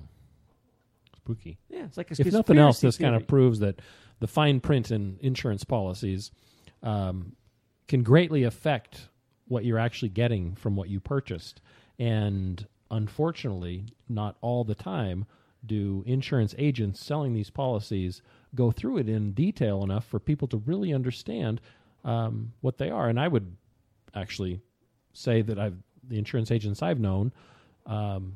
Spooky. Yeah, it's like a If nothing else, this theory. kind of proves that the fine print in insurance policies um, can greatly affect what you're actually getting from what you purchased. And unfortunately, not all the time do insurance agents selling these policies go through it in detail enough for people to really understand um, what they are. And I would actually say that I've the insurance agents I've known, um,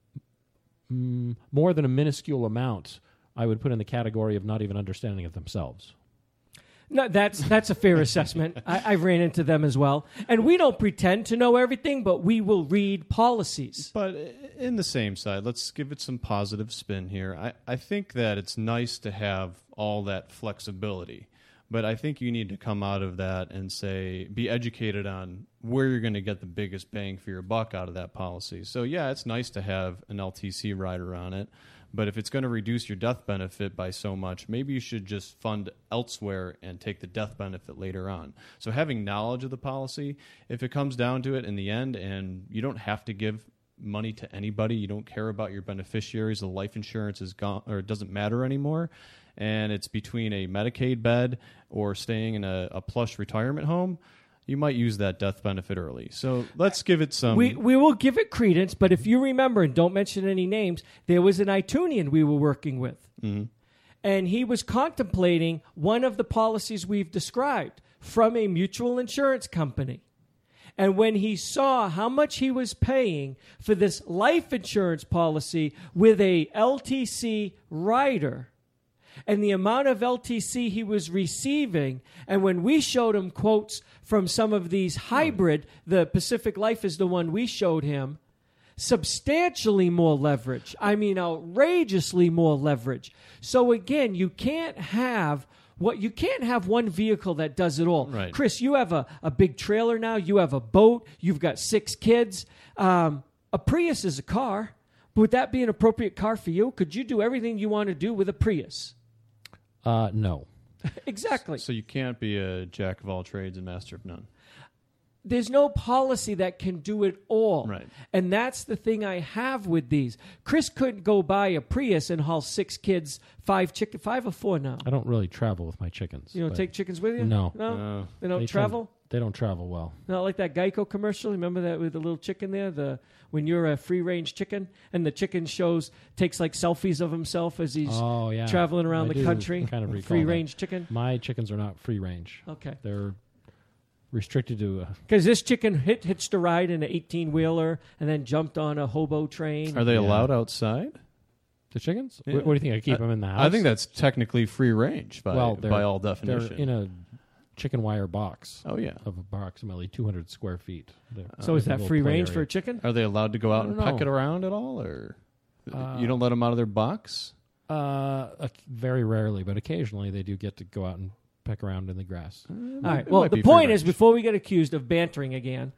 mm, more than a minuscule amount I would put in the category of not even understanding it themselves. No, that's that's a fair assessment. I, I ran into them as well. And we don't pretend to know everything, but we will read policies. But in the same side, let's give it some positive spin here. I, I think that it's nice to have all that flexibility. But I think you need to come out of that and say, be educated on where you're going to get the biggest bang for your buck out of that policy. So, yeah, it's nice to have an L T C rider on it. But if it's going to reduce your death benefit by so much, maybe you should just fund elsewhere and take the death benefit later on. So having knowledge of the policy, if it comes down to it in the end, and you don't have to give money to anybody, you don't care about your beneficiaries, the life insurance is gone or it doesn't matter anymore, and it's between a Medicaid bed or staying in a, a plush retirement home, you might use that death benefit early. So let's give it some... We we will give it credence, but if you remember, and don't mention any names, there was an Itunian we were working with. Mm-hmm. And he was contemplating one of the policies we've described from a mutual insurance company. And when he saw how much he was paying for this life insurance policy with a L T C rider, and the amount of L T C he was receiving, and when we showed him quotes from some of these hybrid, the Pacific Life is the one we showed him, substantially more leverage. I mean, outrageously more leverage. So again, you can't have what you can't have one vehicle that does it all. Right. Chris, you have a, a big trailer now. You have a boat. You've got six kids. Um, a Prius is a car. Would that be an appropriate car for you? Could you do everything you want to do with a Prius? Uh, no. Exactly. So you can't be a jack of all trades and master of none. There's no policy that can do it all. Right. And that's the thing I have with these. Chris couldn't go buy a Prius and haul six kids, five chicken, five or four now. I don't really travel with my chickens. You don't but take chickens with you? No. No? No. They don't they travel? Tend, they don't travel well. Not like that Geico commercial. Remember that with the little chicken there? The when you're a free range chicken and the chicken shows takes like selfies of himself as he's Oh, yeah. traveling around I the do country. kind of recall free that. range chicken. My chickens are not free range. Okay. They're restricted to... Uh, Because this chicken hit, hitched a ride in an eighteen-wheeler and then jumped on a hobo train. Are they Yeah. allowed outside? the chickens? Yeah. What, what do you think? I keep I- them in the house? I think that's technically free range by, well, they're, by all they're definition. in a chicken wire box oh, yeah. of approximately two hundred square feet. They're- so is a that little free play range area. for a chicken? Are they allowed to go out I and don't peck know. it around at all? Or Uh, you don't let them out of their box? Uh, uh, very rarely, but occasionally they do get to go out and peck around in the grass. All It right. Well, might the be point free is, range. before we get accused of bantering again,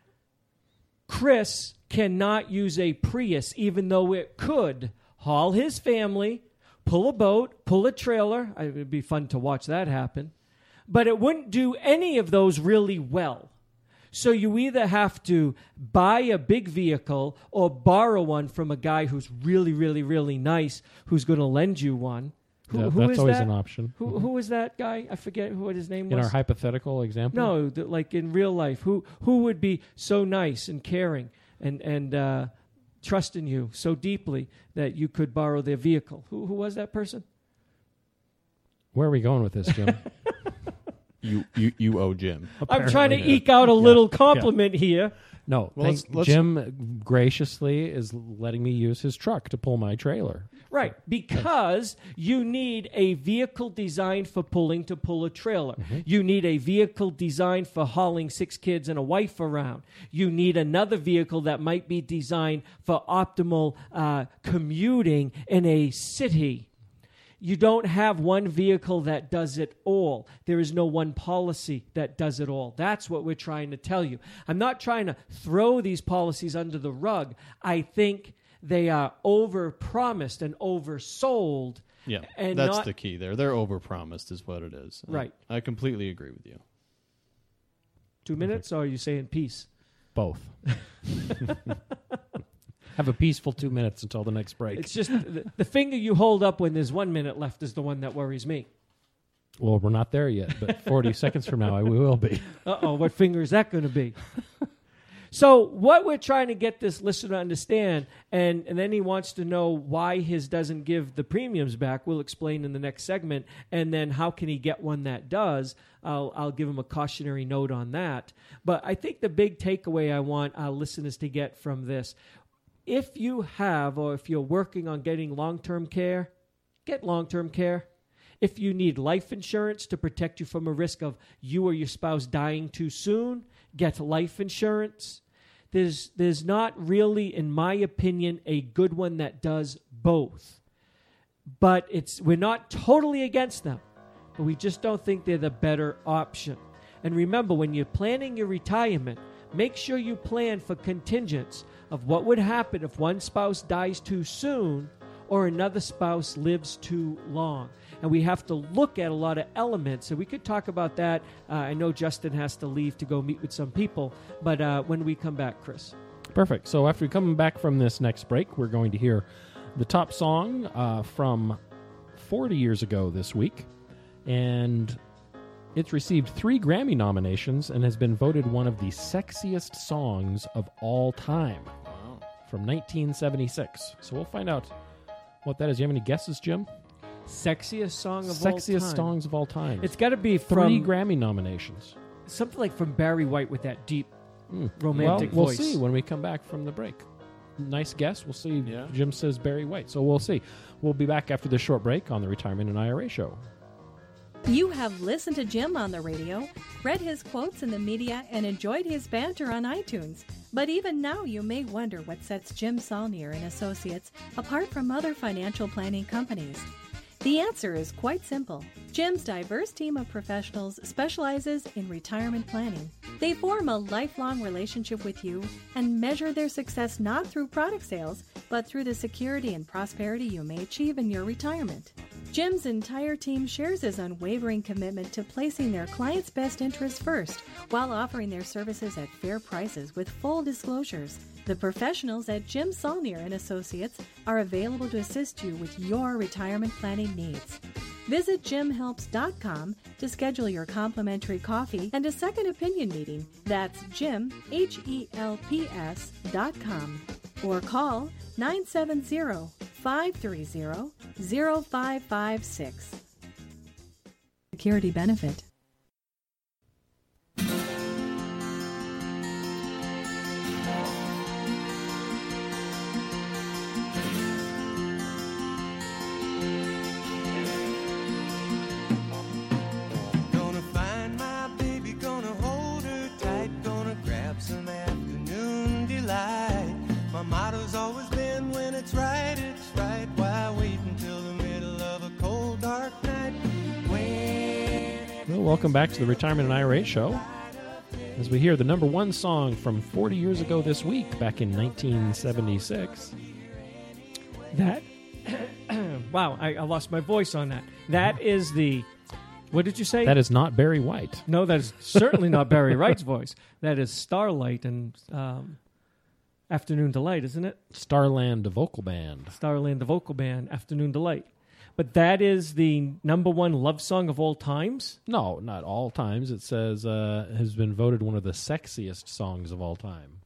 Chris cannot use a Prius, even though it could haul his family, pull a boat, pull a trailer. It would be fun to watch that happen. But it wouldn't do any of those really well. So you either have to buy a big vehicle or borrow one from a guy who's really, really, really nice, who's going to lend you one. Who, That- who that's is always that? an option. Who, who is that guy? I forget what his name In was. our hypothetical example? No, th- like in real life, who who would be so nice and caring and and uh, trust in you so deeply that you could borrow their vehicle? Who who was that person? Where are we going with this, Jim? You, you, you owe Jim. I'm trying to Apparently. eke out a little compliment here. No, Well, thank- let's- let's- Jim graciously is letting me use his truck to pull my trailer. Right, because you need a vehicle designed for pulling to pull a trailer. You need a vehicle designed for hauling six kids and a wife around. You need another vehicle that might be designed for optimal uh, commuting in a city. You don't have one vehicle that does it all. There is no one policy that does it all. That's what we're trying to tell you. I'm not trying to throw these policies under the rug. I think they are over-promised and oversold. Yeah, And that's not- the key there. They're overpromised is what it is. I- Right. I completely agree with you. Two minutes, or are you saying peace? Both. Have a peaceful two minutes until the next break. It's just the, the finger you hold up when there's one minute left is the one that worries me. Well, we're not there yet, but forty seconds from now, I we will be. Uh-oh, what finger is that going to be? So what we're trying to get this listener to understand, and, and then he wants to know why his doesn't give the premiums back. We'll explain in the next segment. And then how can he get one that does? I'll, I'll give him a cautionary note on that. But I think the big takeaway I want our listeners to get from this, if you have or if you're working on getting long-term care, get long-term care. If you need life insurance to protect you from a risk of you or your spouse dying too soon, get life insurance. There's there's not really, in my opinion, a good one that does both. But it's we're not totally against them, but we just don't think they're the better option. And remember, when you're planning your retirement, make sure you plan for contingents of what would happen if one spouse dies too soon or another spouse lives too long. And we have to look at a lot of elements. And we could talk about that. Uh, I know Justin has to leave to go meet with some people. But uh, when we come back, Chris. Perfect. So after we come back from this next break, we're going to hear the top song uh, from forty years ago this week. And it's received three Grammy nominations and has been voted one of the sexiest songs of all time. Wow. From nineteen seventy-six. So we'll find out what that is. Do you have any guesses, Jim? Sexiest song of Sexiest all time. Sexiest songs of all time. It's got to be from... Three Grammy nominations. Something like from Barry White with that deep mm. romantic well, voice. We'll see when we come back from the break. Nice guess. We'll see. Yeah. Jim says Barry White. So we'll see. We'll be back after this short break on the Retirement and I R A Show. You have listened to Jim on the radio, read his quotes in the media, and enjoyed his banter on iTunes. But even now you may wonder what sets Jim Saulnier and Associates apart from other financial planning companies. The answer is quite simple. Jim's diverse team of professionals specializes in retirement planning. They form a lifelong relationship with you and measure their success not through product sales, but through the security and prosperity you may achieve in your retirement. Jim's entire team shares his unwavering commitment to placing their clients' best interests first while offering their services at fair prices with full disclosures. The professionals at Jim Saulnier and Associates are available to assist you with your retirement planning needs. Visit jim helps dot com to schedule your complimentary coffee and a second opinion meeting. That's Jim, H E L P S dot com. Or call nine seven zero, five three zero, zero five five six. Security benefit. My motto's always been, when it's right, it's right. Why wait until the middle of a cold, dark night? Well, welcome back to the Retirement and I R A Show. As we hear the number one song from forty years ago this week, back in nineteen seventy-six. That, wow, I, I lost my voice on that. That is the, what did you say? That is not Barry White. No, that is certainly not Barry White's voice. That is Starlight and... Um, Afternoon Delight, isn't it? Starland Vocal Band. Starland, the vocal band, Afternoon Delight. But that is the number one love song of all times? No, not all times. It says uh, has been voted one of the sexiest songs of all time.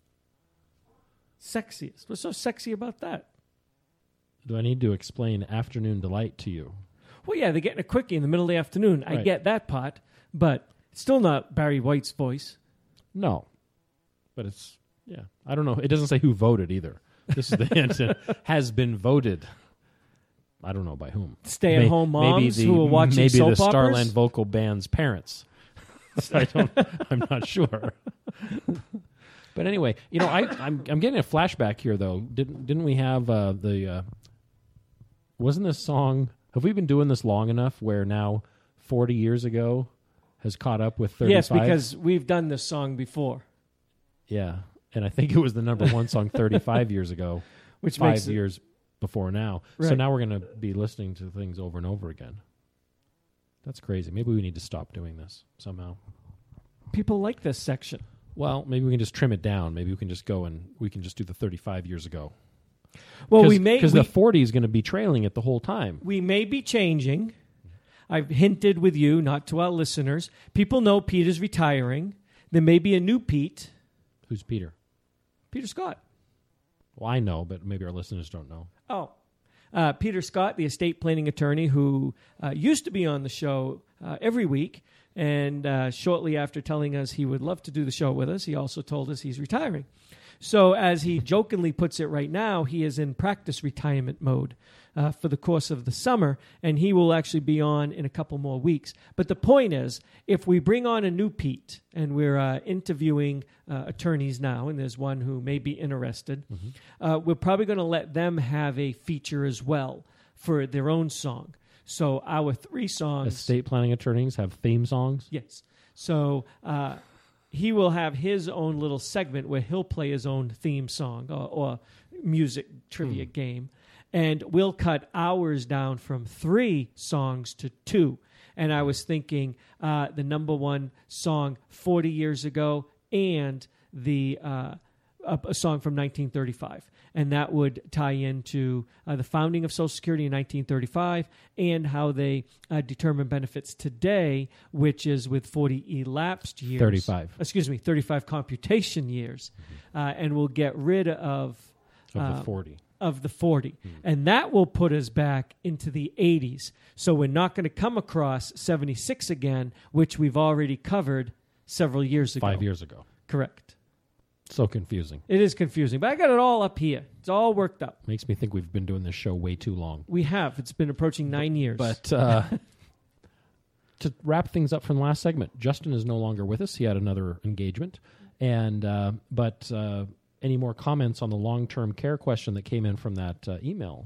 Sexiest? What's so sexy about that? Do I need to explain Afternoon Delight to you? Well, yeah, they're getting a quickie in the middle of the afternoon. I Right. get that part, but it's still not Barry White's voice. No. But it's... Yeah, I don't know. It doesn't say who voted either. This is the hint. Has been voted. I don't know by whom. Stay-at-home May, moms the, who are watching maybe soap the operas? Starland Vocal Band's parents. I don't. I'm not sure. But anyway, you know, I, I'm I'm getting a flashback here though. Didn't didn't we have uh, the? Uh, wasn't this song? Have we been doing this long enough? Where now, forty years ago, has caught up with thirty-five. Yes, because we've done this song before. Yeah. And I think it was the number one song thirty-five years ago, Which five makes it, years before now. So Right. now we're going to be listening to things over and over again. That's crazy. Maybe we need to stop doing this somehow. people like this section. Well, maybe we can just trim it down. Maybe we can just go and we can just do the thirty-five years ago. Well, we may because we, the forty is going to be trailing it the whole time. we may be changing. I've hinted with you, not to our listeners. People know Peter's retiring. There may be a new Pete. Who's Peter? Peter Scott. Well, I know, but maybe our listeners don't know. Oh. Uh, Peter Scott, the estate planning attorney who uh, used to be on the show uh, every week, and uh, shortly after telling us he would love to do the show with us, he also told us he's retiring. So as he jokingly puts it right now, he is in practice retirement mode. uh, for the course of the summer, and he will actually be on in a couple more weeks. But the point is, if we bring on a new Pete, and we're uh, interviewing uh, attorneys now, and there's one who may be interested, mm-hmm. uh, we're probably going to let them have a feature as well for their own song. So our three songs... Estate planning attorneys have theme songs? Yes. So uh, he will have his own little segment where he'll play his own theme song or, or music trivia mm. game. And we'll cut ours down from three songs to two. And I was thinking uh, the number one song forty years ago and the uh, a, a song from nineteen thirty-five. And that would tie into uh, the founding of Social Security in nineteen thirty-five and how they uh, determine benefits today, which is with forty elapsed years. thirty-five. Excuse me, thirty-five computation years. Mm-hmm. Uh, and we'll get rid of... Of uh, the forty. Of the forty. Hmm. And that will put us back into the eighties. So we're not going to come across seventy-six again, which we've already covered several years ago. Five years ago. Correct. So confusing. It is confusing, but I got it all up here. It's all worked up. Makes me think we've been doing this show way too long. We have. It's been approaching nine years. But uh, to wrap things up from the last segment, Justin is no longer with us. He had another engagement. And uh, but... Uh, Any more comments on the long-term care question that came in from that uh, email?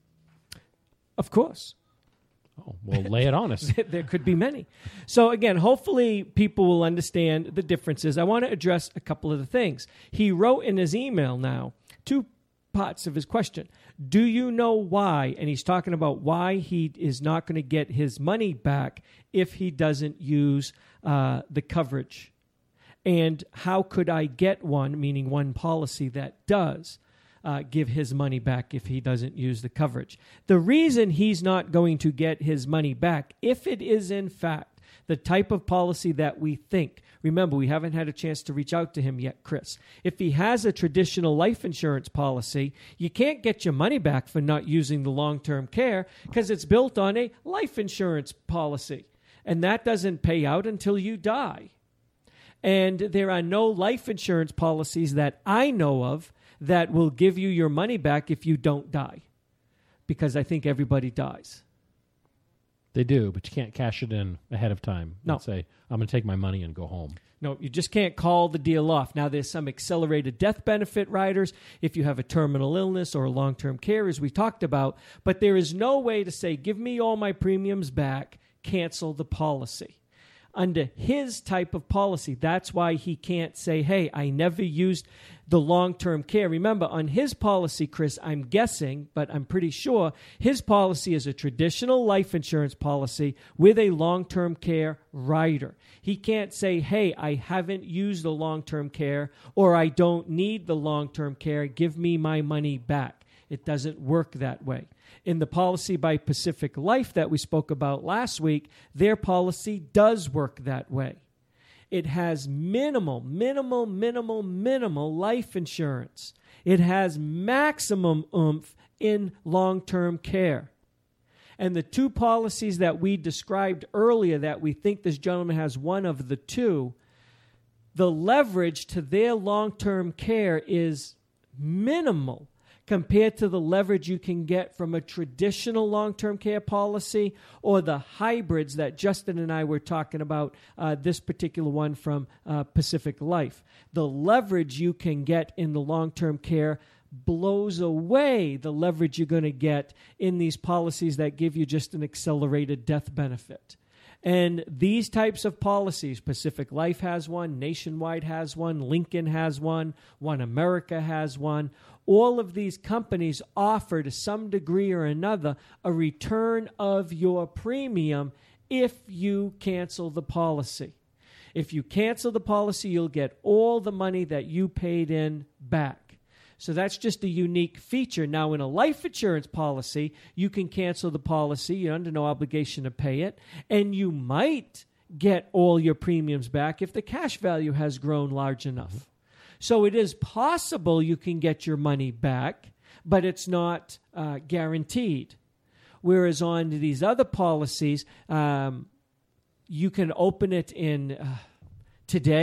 Of course. Oh, well, lay it on us. There could be many. So, again, hopefully people will understand the differences. I want to address a couple of the things. He wrote in his email now two parts of his question. Do you know why? And he's talking about why he is not going to get his money back if he doesn't use uh, the coverage. And how could I get one, meaning one policy that does uh, give his money back if he doesn't use the coverage? The reason he's not going to get his money back, if it is in fact the type of policy that we think, remember, we haven't had a chance to reach out to him yet, Chris. If he has a traditional life insurance policy, you can't get your money back for not using the long-term care because it's built on a life insurance policy. And that doesn't pay out until you die. And there are no life insurance policies that I know of that will give you your money back if you don't die. Because I think everybody dies. They do, but you can't cash it in ahead of time. No. And say, I'm going to take my money and go home. No, you just can't call the deal off. Now, there's some accelerated death benefit riders if you have a terminal illness or a long-term care, as we talked about. But there is no way to say, give me all my premiums back, cancel the policy. Under his type of policy, that's why he can't say, hey, I never used the long-term care. Remember, on his policy, Chris, I'm guessing, but I'm pretty sure, his policy is a traditional life insurance policy with a long-term care rider. He can't say, hey, I haven't used the long-term care or I don't need the long-term care. Give me my money back. It doesn't work that way. In the policy by Pacific Life that we spoke about last week, their policy does work that way. It has minimal, minimal, minimal, minimal life insurance. It has maximum oomph in long-term care. And the two policies that we described earlier that we think this gentleman has one of the two, the leverage to their long-term care is minimal compared to the leverage you can get from a traditional long-term care policy or the hybrids that Justin and I were talking about, uh, this particular one from uh, Pacific Life. The leverage you can get in the long-term care blows away the leverage you're going to get in these policies that give you just an accelerated death benefit. And these types of policies, Pacific Life has one, Nationwide has one, Lincoln has one, One America has one. All of these companies offer to some degree or another a return of your premium if you cancel the policy. If you cancel the policy, you'll get all the money that you paid in back. So that's just a unique feature. Now, in a life insurance policy, you can cancel the policy. You're under no obligation to pay it. And you might get all your premiums back if the cash value has grown large enough. So it is possible you can get your money back, but it's not uh, guaranteed. Whereas on these other policies, um, you can open it in uh, today.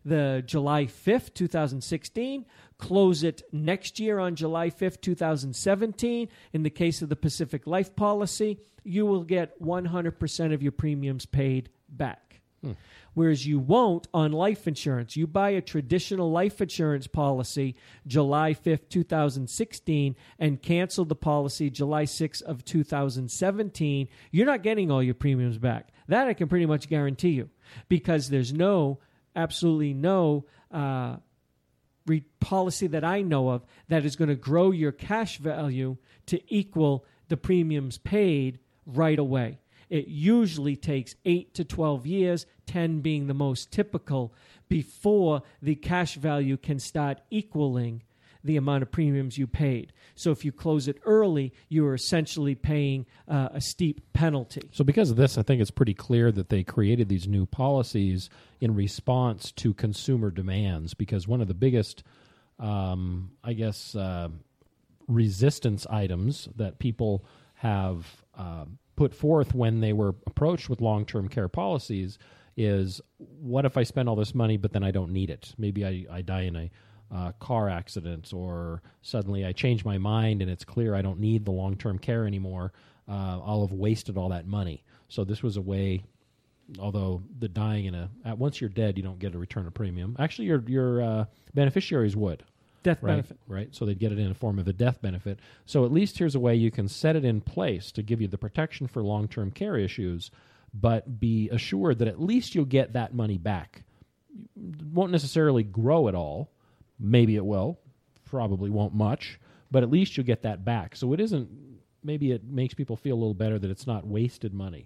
the July fifth, twenty sixteen, close it next year on July fifth, twenty seventeen. In the case of the Pacific Life policy, you will get one hundred percent of your premiums paid back. Hmm. Whereas you won't on life insurance. You buy a traditional life insurance policy July fifth, twenty sixteen, and cancel the policy July sixth of two thousand seventeen, you're not getting all your premiums back. That I can pretty much guarantee you, because there's no, absolutely no uh, re- policy that I know of that is going to grow your cash value to equal the premiums paid right away. It usually takes eight to twelve years, ten being the most typical, before the cash value can start equaling the amount of premiums you paid. So if you close it early, you are essentially paying uh, a steep penalty. So because of this, I think it's pretty clear that they created these new policies in response to consumer demands, because one of the biggest, um, I guess, uh, resistance items that people have uh, put forth when they were approached with long-term care policies is, what if I spend all this money but then I don't need it? Maybe I, I die in a uh, car accident, or suddenly I change my mind and it's clear I don't need the long-term care anymore. Uh, I'll have wasted all that money. So this was a way, although the dying in a, at once you're dead, you don't get a return of premium. Actually, your your uh, beneficiaries would. Death right, benefit. Right, so they'd get it in the form of a death benefit. So at least here's a way you can set it in place to give you the protection for long-term care issues, but be assured that at least you'll get that money back. It won't necessarily grow at all. Maybe it will. Probably won't much. But at least you'll get that back. So it isn't, maybe it makes people feel a little better that it's not wasted money.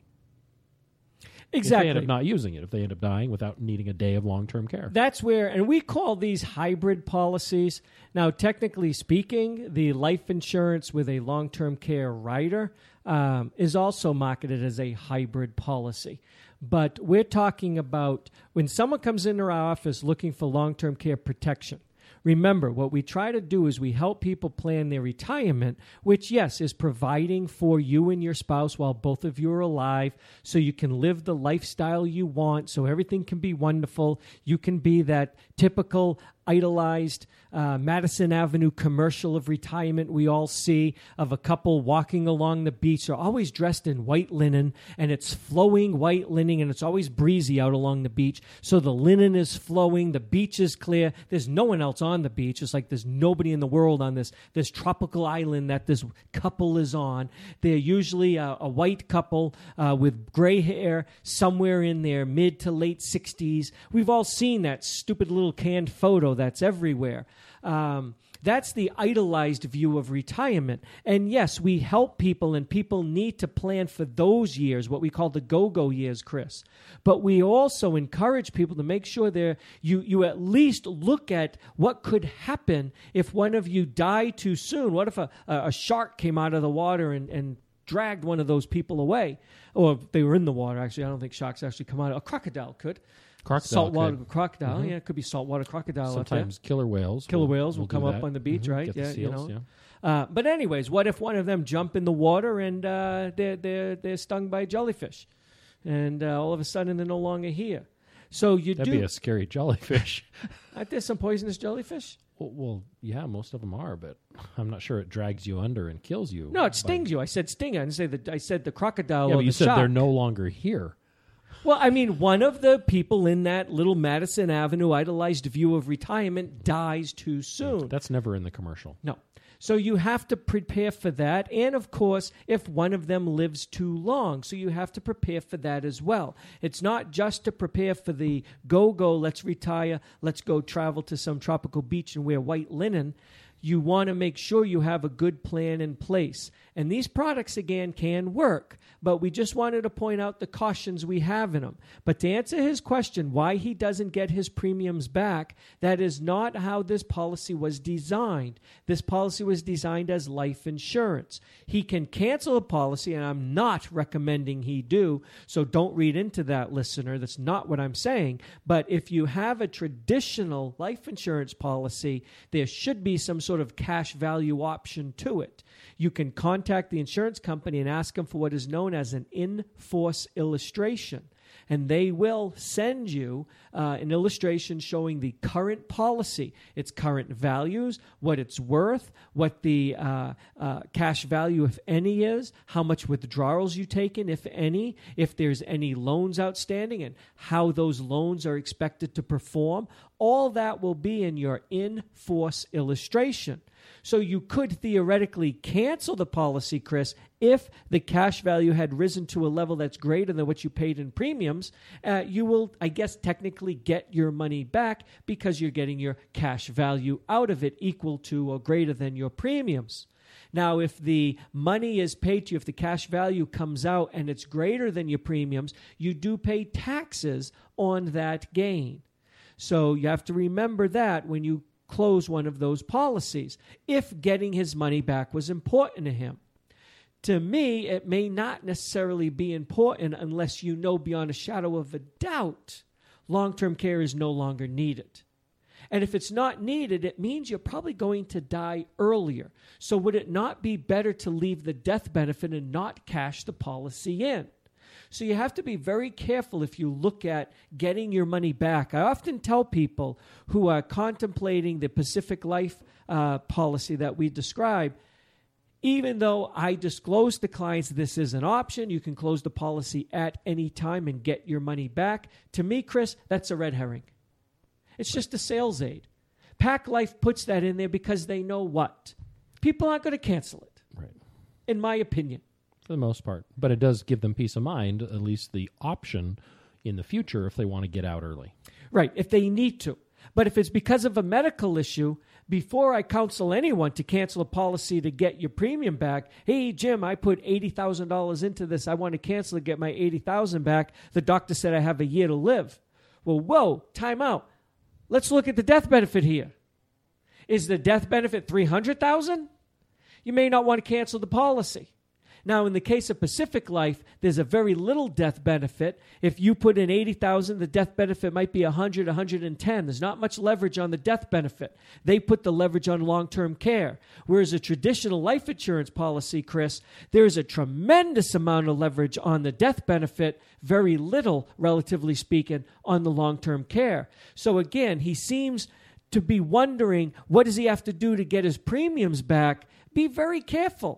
Exactly. If they end up not using it, if they end up dying without needing a day of long-term care. That's where, and we call these hybrid policies. Now, technically speaking, the life insurance with a long-term care rider um, is also marketed as a hybrid policy. But we're talking about when someone comes into our office looking for long-term care protection. Remember, what we try to do is we help people plan their retirement, which, yes, is providing for you and your spouse while both of you are alive, so you can live the lifestyle you want, so everything can be wonderful. You can be that typical idolized uh, Madison Avenue commercial of retirement we all see, of a couple walking along the beach. They're always dressed in white linen, and it's flowing white linen, and it's always breezy out along the beach. So the linen is flowing, the beach is clear. There's no one else on the beach. It's like there's nobody in the world on this, this tropical island that this couple is on. They're usually a, a white couple uh, with gray hair, somewhere in their mid to late sixties. We've all seen that stupid little canned photo that's everywhere. Um, that's the idolized view of retirement. And yes, we help people, and people need to plan for those years, what we call the go-go years, Chris. But we also encourage people to make sure they're, you, you at least look at what could happen if one of you died too soon. What if a, a shark came out of the water and, and dragged one of those people away? Or if they were in the water, actually. I don't think sharks actually come out. A crocodile could. Crocodile saltwater could. crocodile, Mm-hmm. yeah, it could be saltwater crocodile. Sometimes killer whales. Killer will, whales will, will come do up that. on the beach, Mm-hmm. right? Get yeah, the you seals, know. yeah. Uh, but anyways, what if one of them jump in the water and uh, they're they're they're stung by jellyfish, and uh, all of a sudden they're no longer here? So you That'd do. be a scary jellyfish. Aren't there some poisonous jellyfish? well, well, yeah, most of them are, but I'm not sure it drags you under and kills you. No, it stings you. I said sting. I didn't say that. I said the crocodile Yeah, or but you the said shark. they're no longer here. Well, I mean, one of the people in that little Madison Avenue idolized view of retirement dies too soon. That's never in the commercial. No. So you have to prepare for that. And, of course, if one of them lives too long. So you have to prepare for that as well. It's not just to prepare for the go-go, let's retire, let's go travel to some tropical beach and wear white linen. You want to make sure you have a good plan in place. And these products, again, can work. But we just wanted to point out the cautions we have in them. But to answer his question, why he doesn't get his premiums back, that is not how this policy was designed. This policy was designed as life insurance. He can cancel a policy, and I'm not recommending he do, so don't read into that, listener. That's not what I'm saying. But if you have a traditional life insurance policy, there should be some sort of cash value option to it. You can contact the insurance company and ask them for what is known as an in-force illustration. and they will send you uh, an illustration showing the current policy, its current values, what it's worth, what the uh, uh, cash value, if any, is, how much withdrawals you've taken, if any, if there's any loans outstanding, and how those loans are expected to perform. All that will be in your in-force illustration. So you could theoretically cancel the policy, Chris, if the cash value had risen to a level that's greater than what you paid in premiums. Uh, you will, I guess, technically get your money back because you're getting your cash value out of it equal to or greater than your premiums. Now, if the money is paid to you, if the cash value comes out and it's greater than your premiums, you do pay taxes on that gain. So you have to remember that when you close one of those policies, if getting his money back was important to him. To me, it may not necessarily be important unless you know beyond a shadow of a doubt long-term care is no longer needed. And if it's not needed, it means you're probably going to die earlier. So would it not be better to leave the death benefit and not cash the policy in? So you have to be very careful if you look at getting your money back. I often tell people who are contemplating the Pacific Life uh, policy that we described, even though I disclose to clients this is an option, you can close the policy at any time and get your money back. To me, Chris, that's a red herring. It's just a sales aid. Pac Life puts that in there because they know what? People aren't going to cancel it, Right. in my opinion. For the most part. But it does give them peace of mind, at least the option in the future if they want to get out early. Right, if they need to. But if it's because of a medical issue, before I counsel anyone to cancel a policy to get your premium back, hey, Jim, I put eighty thousand dollars into this. I want to cancel to get my eighty thousand dollars back. The doctor said I have a year to live. Well, whoa, time out. Let's look at the death benefit here. Is the death benefit three hundred thousand dollars? You may not want to cancel the policy. Now, in the case of Pacific Life, there's a very little death benefit. If you put in eighty thousand dollars, the death benefit might be one hundred, one hundred ten. There's not much leverage on the death benefit. They put the leverage on long-term care. Whereas a traditional life insurance policy, Chris, there's a tremendous amount of leverage on the death benefit, very little, relatively speaking, on the long-term care. So again, he seems to be wondering, what does he have to do to get his premiums back? Be very careful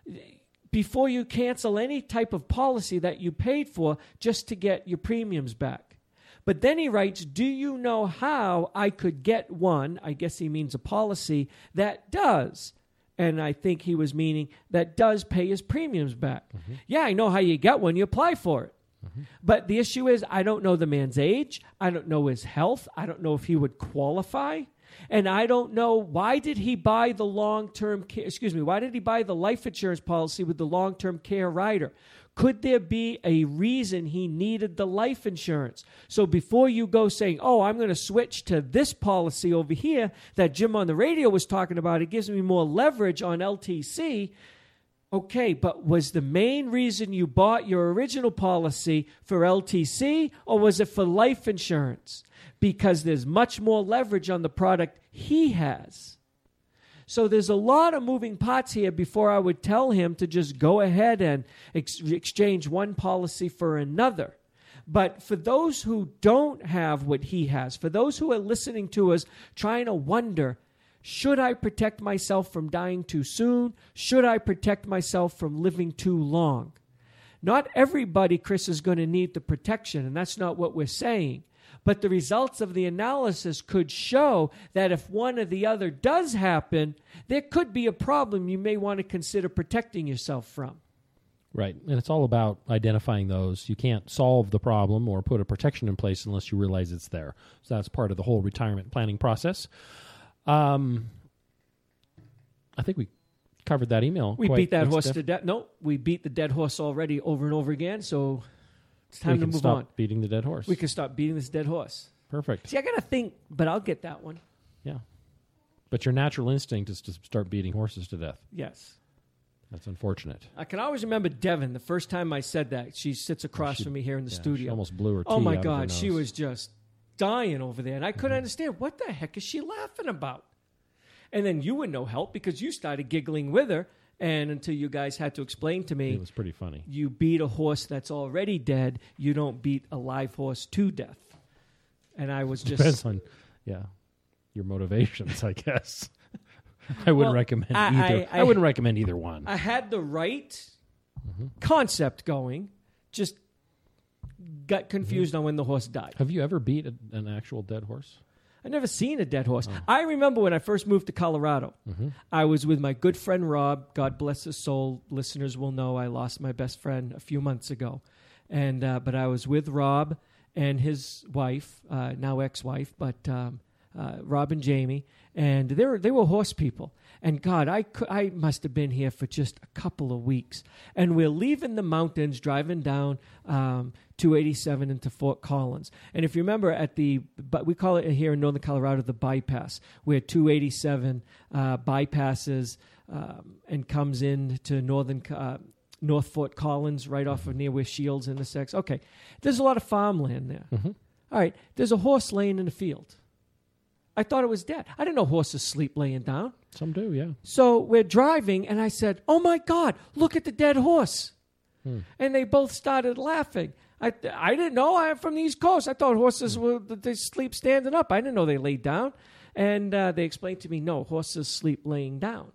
before you cancel any type of policy that you paid for just to get your premiums back. But then he writes, do you know how I could get one, I guess he means a policy, that does, and I think he was meaning that does pay his premiums back. Mm-hmm. Yeah, I know how you get one. You apply for it. Mm-hmm. But the issue is, I don't know the man's age. I don't know his health. I don't know if he would qualify. And I don't know, why did he buy the long-term care, excuse me, why did he buy the life insurance policy with the long-term care rider? Could there be a reason he needed the life insurance? So before you go saying, oh, I'm going to switch to this policy over here that Jim on the radio was talking about, it gives me more leverage on L T C. Okay, but was the main reason you bought your original policy for L T C, or was it for life insurance? Because there's much more leverage on the product he has. So there's a lot of moving parts here before I would tell him to just go ahead and ex- exchange one policy for another. But for those who don't have what he has, for those who are listening to us trying to wonder, should I protect myself from dying too soon? Should I protect myself from living too long? Not everybody, Chris, is going to need the protection, and that's not what we're saying. But the results of the analysis could show that if one or the other does happen, there could be a problem you may want to consider protecting yourself from. Right. And it's all about identifying those. You can't solve the problem or put a protection in place unless you realize it's there. So that's part of the whole retirement planning process. Um, I think we covered that email. We quite beat that horse stiff. to death. No, we beat the dead horse already over and over again, so it's time we to can move stop on. beating the dead horse. We can stop beating this dead horse. Perfect. See, I got to think, but I'll get that one. Yeah. But your natural instinct is to start beating horses to death. Yes. That's unfortunate. I can always remember Devin, the first time I said that. She sits across She- from me here in the yeah, studio. She almost blew her tea Oh, my out of her God. She nose. was just dying over there. And I couldn't understand, what the heck is she laughing about? And then you were no help because you started giggling with her. And until you guys had to explain to me, It was pretty funny. you beat a horse that's already dead. You don't beat a live horse to death. And I was just... Depends on, yeah, your motivations, I guess. I wouldn't Well, recommend I- either. I, I- I- wouldn't recommend either one. I had the right Mm-hmm. concept going, just got confused Mm-hmm. on when the horse died. Have you ever beat a, an actual dead horse? I've never seen a dead horse. Oh. I remember when I first moved to Colorado, Mm-hmm. I was with my good friend Rob. God bless his soul. Listeners will know I lost my best friend a few months ago. and uh, But I was with Rob and his wife, uh, now ex-wife, but um, uh, Rob and Jamie, and they were, they were horse people. And God, I, cou- I must have been here for just a couple of weeks. And we're leaving the mountains, driving down um, two eighty-seven into Fort Collins. And if you remember at the, but we call it here in Northern Colorado, the bypass, where two eighty-seven uh, bypasses um, and comes in to Northern uh, North Fort Collins, right off of near where Shields intersects. Okay, there's a lot of farmland there. Mm-hmm. All right, there's a horse laying in the field. I thought it was dead. I didn't know horses sleep laying down. Some do, yeah. So we're driving, and I said, "Oh my God, look at the dead horse!" Hmm. And they both started laughing. I I didn't know. I'm from the East Coast. I thought horses were they sleep standing up. I didn't know they laid down. And uh, they explained to me, no, horses sleep laying down,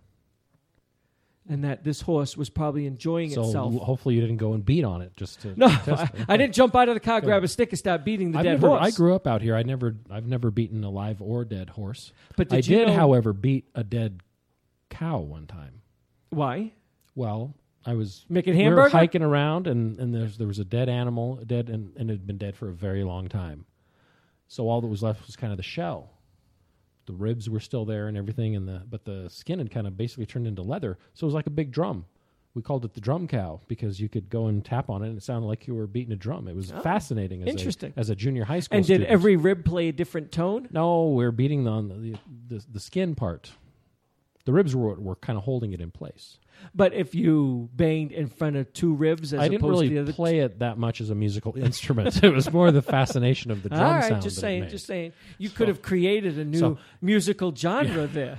and that this horse was probably enjoying So itself. l- hopefully you didn't go and beat on it just to No, test I, it. I didn't jump out of the car, grab a stick, and start beating the I've dead never, horse. I grew up out here. I never, I've never beaten a live or dead horse. But I did you did, know- however, beat a dead cow one time. Why? Well, I was Making we were hamburger? hiking around, and, and there's, there was a dead animal, dead, and, and it had been dead for a very long time. So all that was left was kind of the shell. The ribs were still there and everything, and the but the skin had kind of basically turned into leather. So it was like a big drum. We called it the drum cow because you could go and tap on it, and it sounded like you were beating a drum. It was Oh, fascinating as interesting. a, as a junior high school And did student. every rib play a different tone? No, we're beating on the, the the skin part. The ribs were were kind of holding it in place. But if you banged in front of two ribs as I didn't opposed really to the other play it that much as a musical instrument. It was more the fascination of the drum All right, sound. just that it saying, made. just saying. You could have created a new so- musical genre there.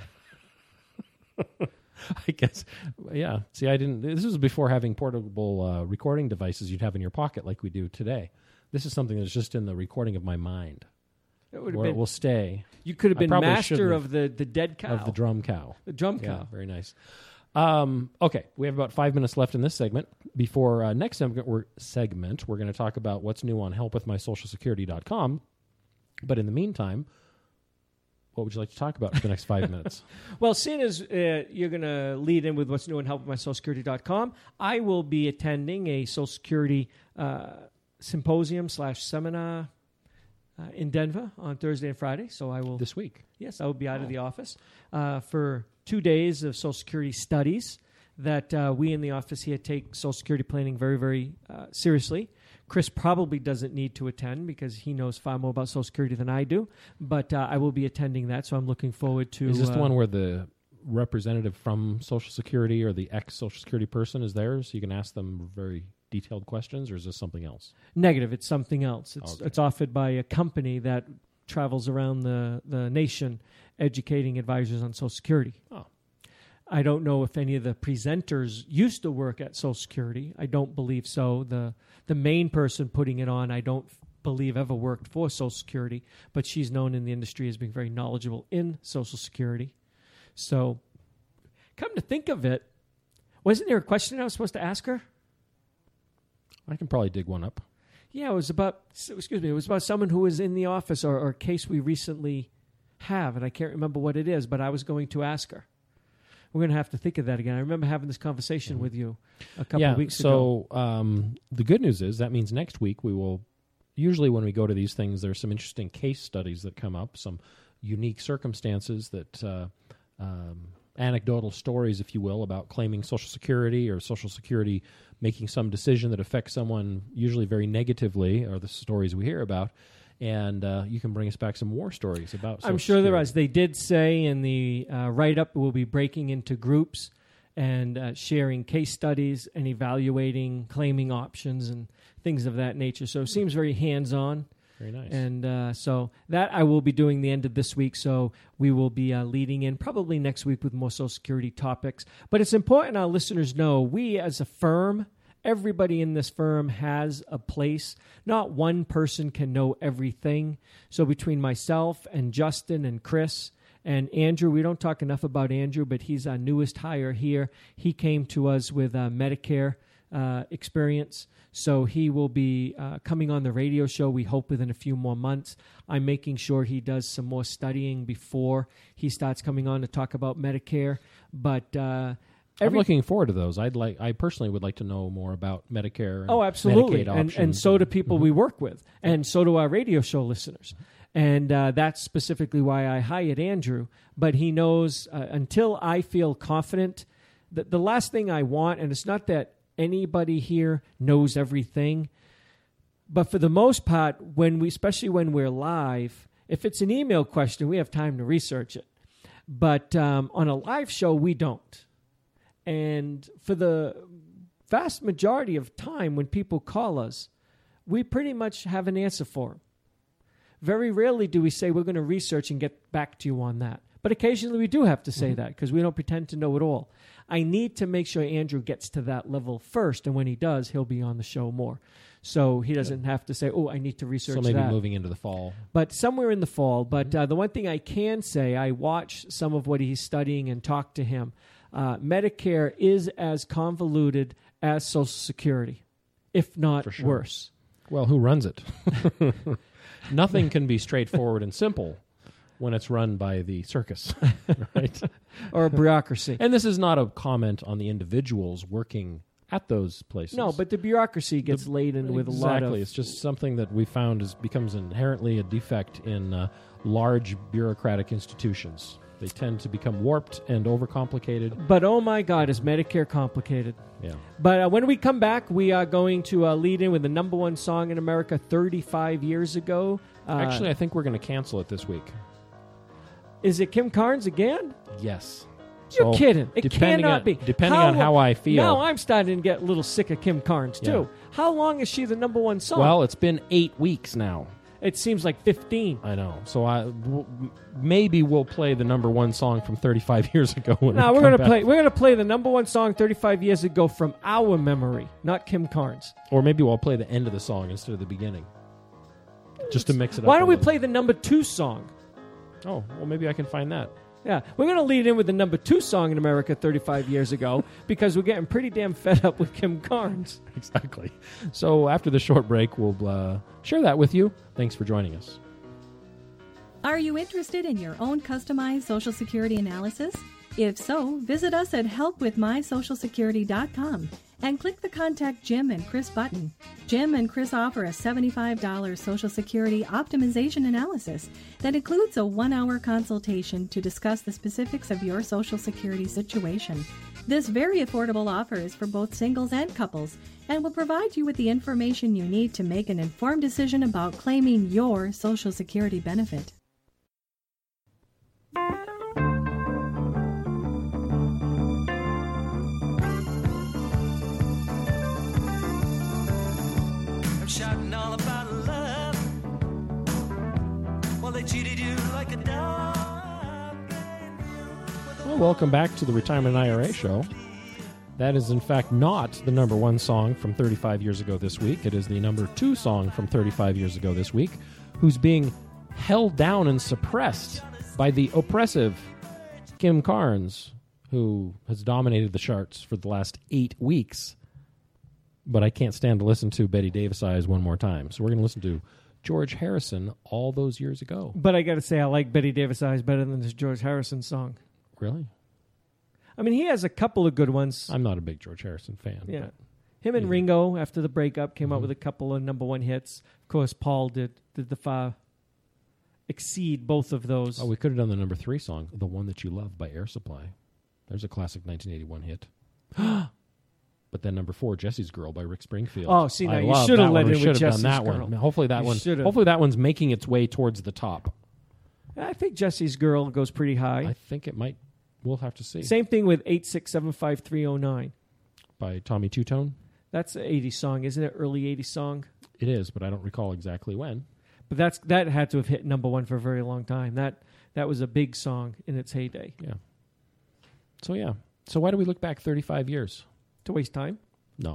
I guess, yeah. See, I didn't. This was before having portable uh, recording devices you'd have in your pocket like we do today. This is something that's just in the recording of my mind, It would have where it been. will stay You could have I been probably master shouldn't of the, the dead cow, of the drum cow. the drum Yeah, cow. very nice. Um, okay, we have about five minutes left in this segment. Before uh, next segment, we're, segment, we're going to talk about what's new on help with my social security dot com. But in the meantime, what would you like to talk about for the next five minutes? Well, seeing as uh, you're going to lead in with what's new and help with my social security dot com, I will be attending a Social Security uh, symposium slash seminar uh, in Denver on Thursday and Friday. So I will. This week. Yes, I will be out of the office uh, for two days of Social Security studies that uh, we in the office here take Social Security planning very, very uh, seriously. Chris probably doesn't need to attend because he knows far more about Social Security than I do, but uh, I will be attending that, so I'm looking forward to... Is this uh, the one where the representative from Social Security or the ex-Social Security person is there, so you can ask them very detailed questions, or is this something else? Negative. It's something else. It's, Okay. it's offered by a company that travels around the, the nation educating advisors on Social Security. Oh. I don't know if any of the presenters used to work at Social Security. I don't believe so. The the main person putting it on, I don't f- believe ever worked for Social Security, but she's known in the industry as being very knowledgeable in Social Security. So, come to think of it, wasn't there a question I was supposed to ask her? I can probably dig one up. Yeah, it was about, excuse me, it was about someone who was in the office or, or a case we recently have, and I can't remember what it is, but I was going to ask her. We're going to have to think of that again. I remember having this conversation with you a couple yeah, of weeks ago. so um, the good news is that means next week we will, usually when we go to these things, there's some interesting case studies that come up, some unique circumstances that, uh, um, anecdotal stories, if you will, about claiming Social Security or Social Security making some decision that affects someone usually very negatively, are the stories we hear about. And uh, you can bring us back some war stories about Social I'm sure there Security. is. They did say in the uh, write-up we'll be breaking into groups and uh, sharing case studies and evaluating claiming options and things of that nature. So it seems very hands-on. Very nice. And uh, so that I will be doing the end of this week. So we will be uh, leading in probably next week with more Social Security topics. But it's important our listeners know we as a firm, everybody in this firm has a place. Not one person can know everything. So between myself and Justin and Chris and Andrew, we don't talk enough about Andrew, but he's our newest hire here. He came to us with uh, Medicare uh, experience. So he will be uh, coming on the radio show, we hope, within a few more months. I'm making sure he does some more studying before he starts coming on to talk about Medicare. But uh, I'm every- looking forward to those. I'd like. I personally would like to know more about Medicare. And oh, absolutely, Medicaid and options. and so do people Mhm. we work with, and so do our radio show listeners. And uh, that's specifically why I hired Andrew. But he knows uh, until I feel confident that the last thing I want, and it's not that anybody here knows everything, but for the most part, when we, especially when we're live, if it's an email question, we have time to research it. But um, on a live show, we don't. And for the vast majority of time when people call us, we pretty much have an answer for them. Very rarely do we say we're going to research and get back to you on that. But occasionally we do have to say mm-hmm. that because we don't pretend to know it all. I need to make sure Andrew gets to that level first, and when he does, he'll be on the show more. So he doesn't Good. have to say, oh, I need to research that. So maybe that. moving into the fall. But somewhere in the fall. But mm-hmm. uh, the one thing I can say, I watch some of what he's studying and talk to him. Uh, Medicare is as convoluted as Social Security, if not sure. worse. Well, who runs it? Nothing can be straightforward and simple when it's run by the circus, right? Or a bureaucracy. And this is not a comment on the individuals working at those places. No, but the bureaucracy gets the, laden with exactly. a lot of... Exactly. It's just something that we found is becomes inherently a defect in uh, large bureaucratic institutions. They tend to become warped and overcomplicated. But oh my God, is Medicare complicated. Yeah. But uh, when we come back, we are going to uh, lead in with the number one song in America thirty-five years ago. Uh, Actually, I think we're going to cancel it this week. Is it Kim Carnes again? Yes. You're so kidding. It depending cannot on, be. Depending how on how I feel. Now I'm starting to get a little sick of Kim Carnes, too. Yeah. How long is she the number one song? Well, it's been eight weeks now. It seems like fifteen. I know. So I w- maybe we'll play the number one song from thirty-five years ago. When no, we we're come gonna back. play. We're gonna play the number one song thirty-five years ago from our memory, not Kim Carnes. Or maybe we'll play the end of the song instead of the beginning, just to mix it up. Why don't we little. play the number two song? Oh, well, maybe I can find that. Yeah, we're going to lead in with the number two song in America thirty-five years ago because we're getting pretty damn fed up with Kim Carnes. Exactly. So after the short break, we'll uh, share that with you. Thanks for joining us. Are you interested in your own customized Social Security analysis? If so, visit us at help with my social security dot com and click the Contact Jim and Chris button. Jim and Chris offer a seventy-five dollars Social Security optimization analysis that includes a one-hour consultation to discuss the specifics of your Social Security situation. This very affordable offer is for both singles and couples and will provide you with the information you need to make an informed decision about claiming your Social Security benefit. Shouting all about love. Well, they cheated you like a dog. Well, welcome back to the Retirement I R A Show. That is, in fact, not the number one song from thirty-five years ago this week. It is the number two song from thirty-five years ago this week, who's being held down and suppressed by the oppressive Kim Carnes, who has dominated the charts for the last eight weeks. But I can't stand to listen to Betty Davis Eyes one more time. So we're going to listen to George Harrison all those years ago. But I got to say, I like Betty Davis Eyes better than this George Harrison song. Really? I mean, he has a couple of good ones. I'm not a big George Harrison fan. Yeah. But Him and yeah. Ringo, after the breakup, came Mm-hmm. out with a couple of number one hits. Of course, Paul did, did the far exceed both of those. Oh, we could have done the number three song, The One That You Love by Air Supply. There's a classic nineteen eighty-one hit. But then number four, Jesse's Girl by Rick Springfield. Oh, see, now I you love should have that led one. in We with should have Jesse's done that Girl. one. Hopefully that You one. should have. Hopefully that one's making its way towards the top. I think Jesse's Girl goes pretty high. I think it might. We'll have to see. Same thing with eight six seven five three oh nine. By Tommy Two-Tone. That's an eighties song, isn't it? Early eighties song. It is, but I don't recall exactly when. But that's that had to have hit number one for a very long time. That that was a big song in its heyday. Yeah. So, yeah. So why do we look back thirty-five years? To waste time? No.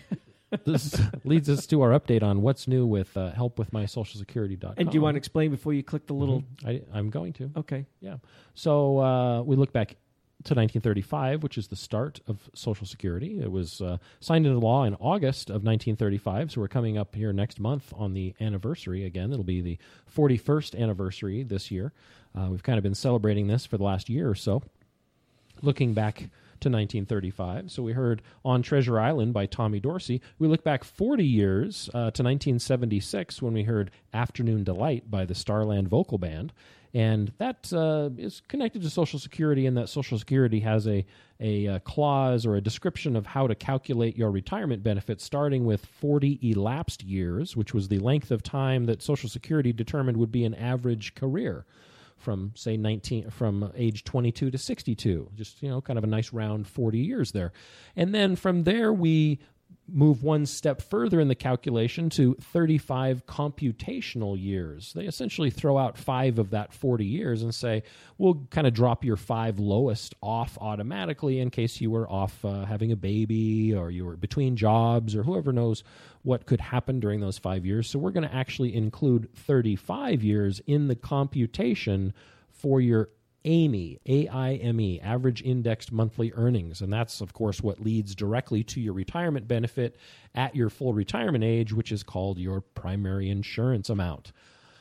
This leads us to our update on what's new with uh, help with my social security dot com. And do you want to explain before you click the little... Mm-hmm. I, I'm going to. Okay. Yeah. So uh, we look back to nineteen thirty-five, which is the start of Social Security. It was uh, signed into law in August of nineteen thirty-five, so we're coming up here next month on the anniversary again. It'll be the forty-first anniversary this year. Uh, we've kind of been celebrating this for the last year or so. Looking back to nineteen thirty-five. So we heard On Treasure Island by Tommy Dorsey. We look back forty years uh, to nineteen seventy-six when we heard Afternoon Delight by the Starland Vocal Band. And that uh, is connected to Social Security in that Social Security has a, a, a clause or a description of how to calculate your retirement benefits starting with forty elapsed years, which was the length of time that Social Security determined would be an average career. From, say, nineteen, from age twenty-two to sixty-two. Just, you know, kind of a nice round forty years there. And then from there, we move one step further in the calculation to thirty-five computational years. They essentially throw out five of that forty years and say, we'll kind of drop your five lowest off automatically in case you were off uh, having a baby or you were between jobs or whoever knows what could happen during those five years. So we're going to actually include thirty-five years in the computation for your A M E, A I M E, Average Indexed Monthly Earnings. And that's, of course, what leads directly to your retirement benefit at your full retirement age, which is called your primary insurance amount.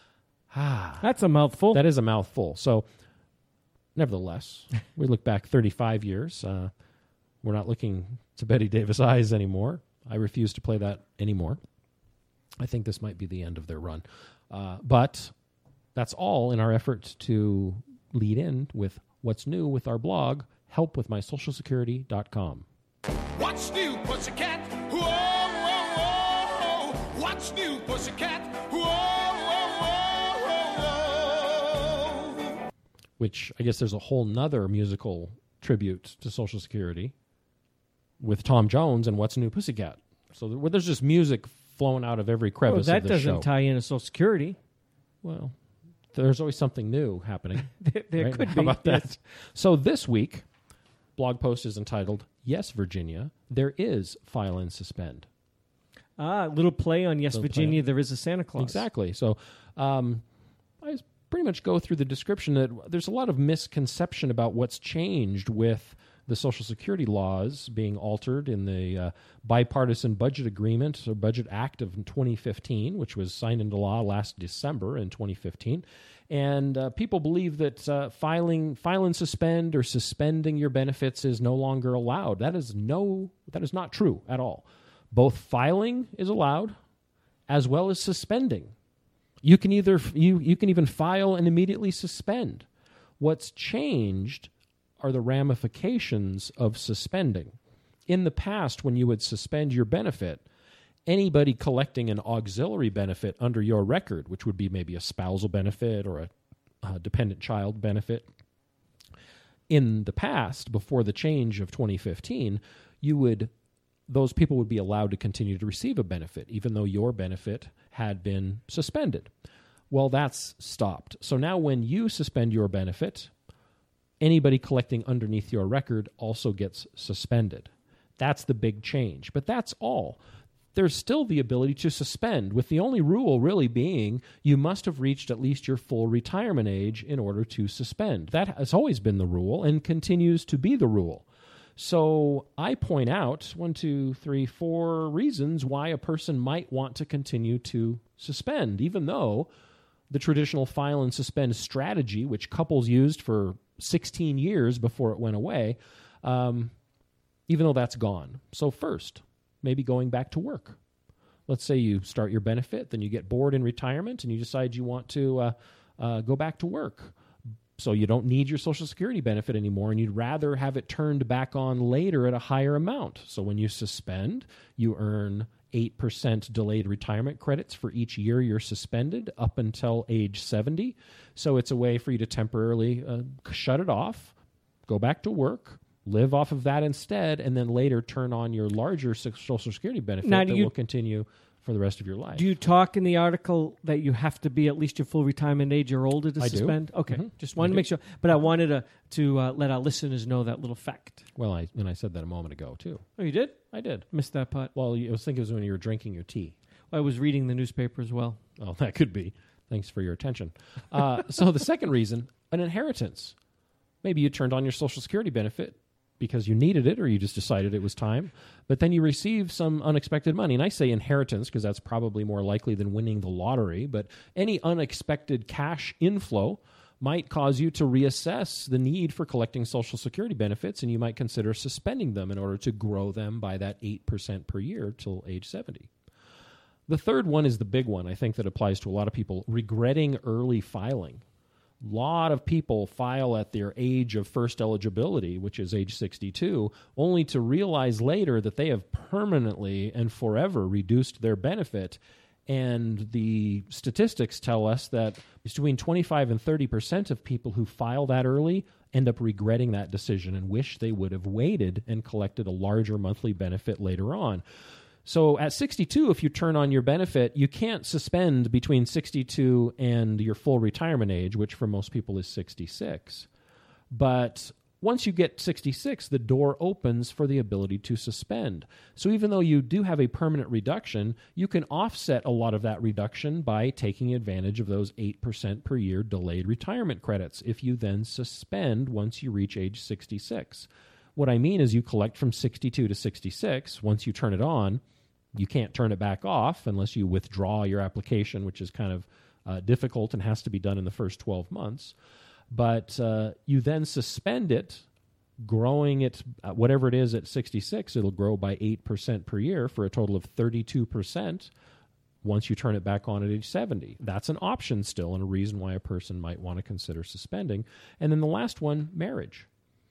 Ah, That's a mouthful. that is a mouthful. So, nevertheless, we look back thirty-five years. Uh, we're not looking to Betty Davis Eyes anymore. I refuse to play that anymore. I think this might be the end of their run. Uh, but that's all in our effort to lead in with what's new with our blog, help with my social security dot com. What's new, pussycat? Whoa, whoa, whoa. What's new, pussycat? Whoa, whoa, whoa, whoa. Which I guess there's a whole nother musical tribute to Social Security with Tom Jones and What's New, Pussycat. So there, there's just music flowing out of every well, crevice that of the doesn't show. tie into Social Security. Well, there's always something new happening. There, there right? could How be. about that? Yes. So this week, blog post is entitled, Yes, Virginia, There Is File and Suspend. Ah, little play on Yes, Little Virginia, play. there is a Santa Claus. Exactly. So um, I pretty much go through the description that there's a lot of misconception about what's changed with the Social Security laws being altered in the uh, Bipartisan Budget Agreement or Budget Act of twenty fifteen, which was signed into law last December in twenty fifteen. And uh, people believe that uh, filing, file and suspend or suspending your benefits is no longer allowed. That is no, that is not true at all. Both filing is allowed as well as suspending. You can either you you can even file and immediately suspend. What's changed are the ramifications of suspending. In the past, when you would suspend your benefit, anybody collecting an auxiliary benefit under your record, which would be maybe a spousal benefit or a, a dependent child benefit, in the past, before the change of twenty fifteen, you would those people would be allowed to continue to receive a benefit, even though your benefit had been suspended. Well, that's stopped. So now when you suspend your benefit, anybody collecting underneath your record also gets suspended. That's the big change. But that's all. There's still the ability to suspend, with the only rule really being you must have reached at least your full retirement age in order to suspend. That has always been the rule and continues to be the rule. So I point out one, two, three, four reasons why a person might want to continue to suspend, even though the traditional file and suspend strategy, which couples used for sixteen years before it went away, um, even though that's gone. So first, maybe going back to work. Let's say you start your benefit, then you get bored in retirement, and you decide you want to uh, uh, go back to work. So you don't need your Social Security benefit anymore, and you'd rather have it turned back on later at a higher amount. So when you suspend, you earn eight percent delayed retirement credits for each year you're suspended up until age seventy. So it's a way for you to temporarily uh, shut it off, go back to work, live off of that instead, and then later turn on your larger Social Security benefit Now, that do you- will continue for the rest of your life. Do you talk in the article that you have to be at least your full retirement age or older to I do. suspend? Okay, Mhm. just wanted I to do. make sure. But I wanted to to uh, let our listeners know that little fact. Well, I and I said that a moment ago, too. Oh, you did? I did. Missed that part. Well, I was thinking it was when you were drinking your tea. I was reading the newspaper as well. Oh, that could be. Thanks for your attention. Uh, so the second reason, an inheritance. Maybe you turned on your Social Security benefit because you needed it or you just decided it was time, but then you receive some unexpected money. And I say inheritance because that's probably more likely than winning the lottery, but any unexpected cash inflow might cause you to reassess the need for collecting Social Security benefits, and you might consider suspending them in order to grow them by that eight percent per year till age seventy. The third one is the big one, I think, that applies to a lot of people, regretting early filing. A lot of people file at their age of first eligibility, which is age sixty-two, only to realize later that they have permanently and forever reduced their benefit. And the statistics tell us that between twenty-five and thirty percent of people who file that early end up regretting that decision and wish they would have waited and collected a larger monthly benefit later on. So at sixty-two, if you turn on your benefit, you can't suspend between sixty-two and your full retirement age, which for most people is sixty-six. But once you get sixty-six, the door opens for the ability to suspend. So even though you do have a permanent reduction, you can offset a lot of that reduction by taking advantage of those eight percent per year delayed retirement credits if you then suspend once you reach age sixty-six. What I mean is you collect from sixty-two to sixty-six. Once you turn it on, you can't turn it back off unless you withdraw your application, which is kind of uh, difficult and has to be done in the first twelve months. But uh, you then suspend it, growing it, uh, whatever it is at sixty-six, it'll grow by eight percent per year for a total of thirty-two percent once you turn it back on at age seventy. That's an option still and a reason why a person might want to consider suspending. And then the last one, marriage.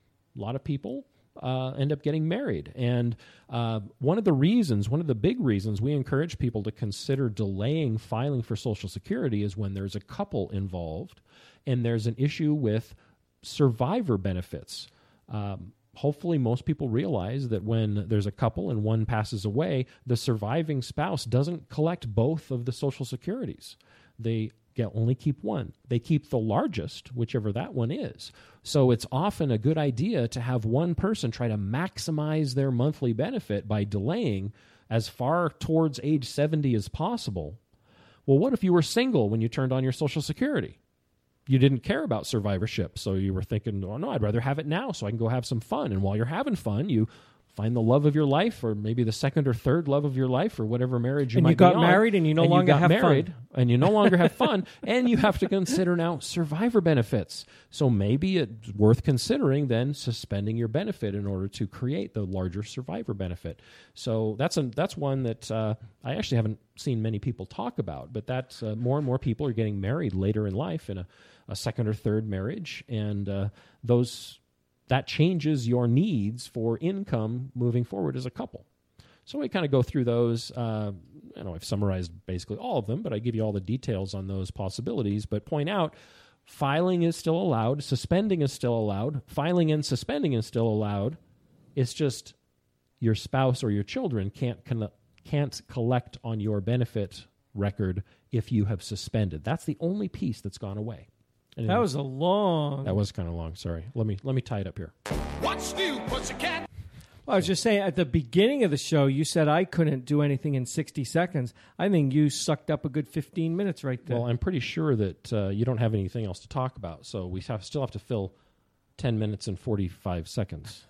A lot of people uh, end up getting married. And uh, one of the reasons, one of the big reasons we encourage people to consider delaying filing for Social Security is when there's a couple involved and there's an issue with survivor benefits. Um, hopefully most people realize that when there's a couple and one passes away, the surviving spouse doesn't collect both of the Social Securities. They get only keep one. They keep the largest, whichever that one is. So it's often a good idea to have one person try to maximize their monthly benefit by delaying as far towards age seventy as possible. Well, what if you were single when you turned on your Social Security? You didn't care about survivorship, so you were thinking, oh, no, I'd rather have it now so I can go have some fun. And while you're having fun, you find the love of your life, or maybe the second or third love of your life, or whatever marriage you and might you got be on. married and you no and longer you got have married, fun. And you no longer have fun, and you have to consider now survivor benefits. So maybe it's worth considering then suspending your benefit in order to create the larger survivor benefit. So that's a, that's one that uh, I actually haven't seen many people talk about, but that's uh, more and more people are getting married later in life in a, a second or third marriage, and uh, those that changes your needs for income moving forward as a couple. So we kind of go through those. Uh, I know I've summarized basically all of them, but I give you all the details on those possibilities. But point out, filing is still allowed, suspending is still allowed, filing and suspending is still allowed. It's just your spouse or your children can't con- can't collect on your benefit record if you have suspended. That's the only piece that's gone away. And That was a long... That was kind of long. Sorry. Let me let me tie it up here. What's new, pussycat? Well, I was just saying, at the beginning of the show, you said I couldn't do anything in sixty seconds. I think you sucked up a good fifteen minutes right there. Well, I'm pretty sure that uh, you don't have anything else to talk about, so we have, still have to fill ten minutes and forty-five seconds.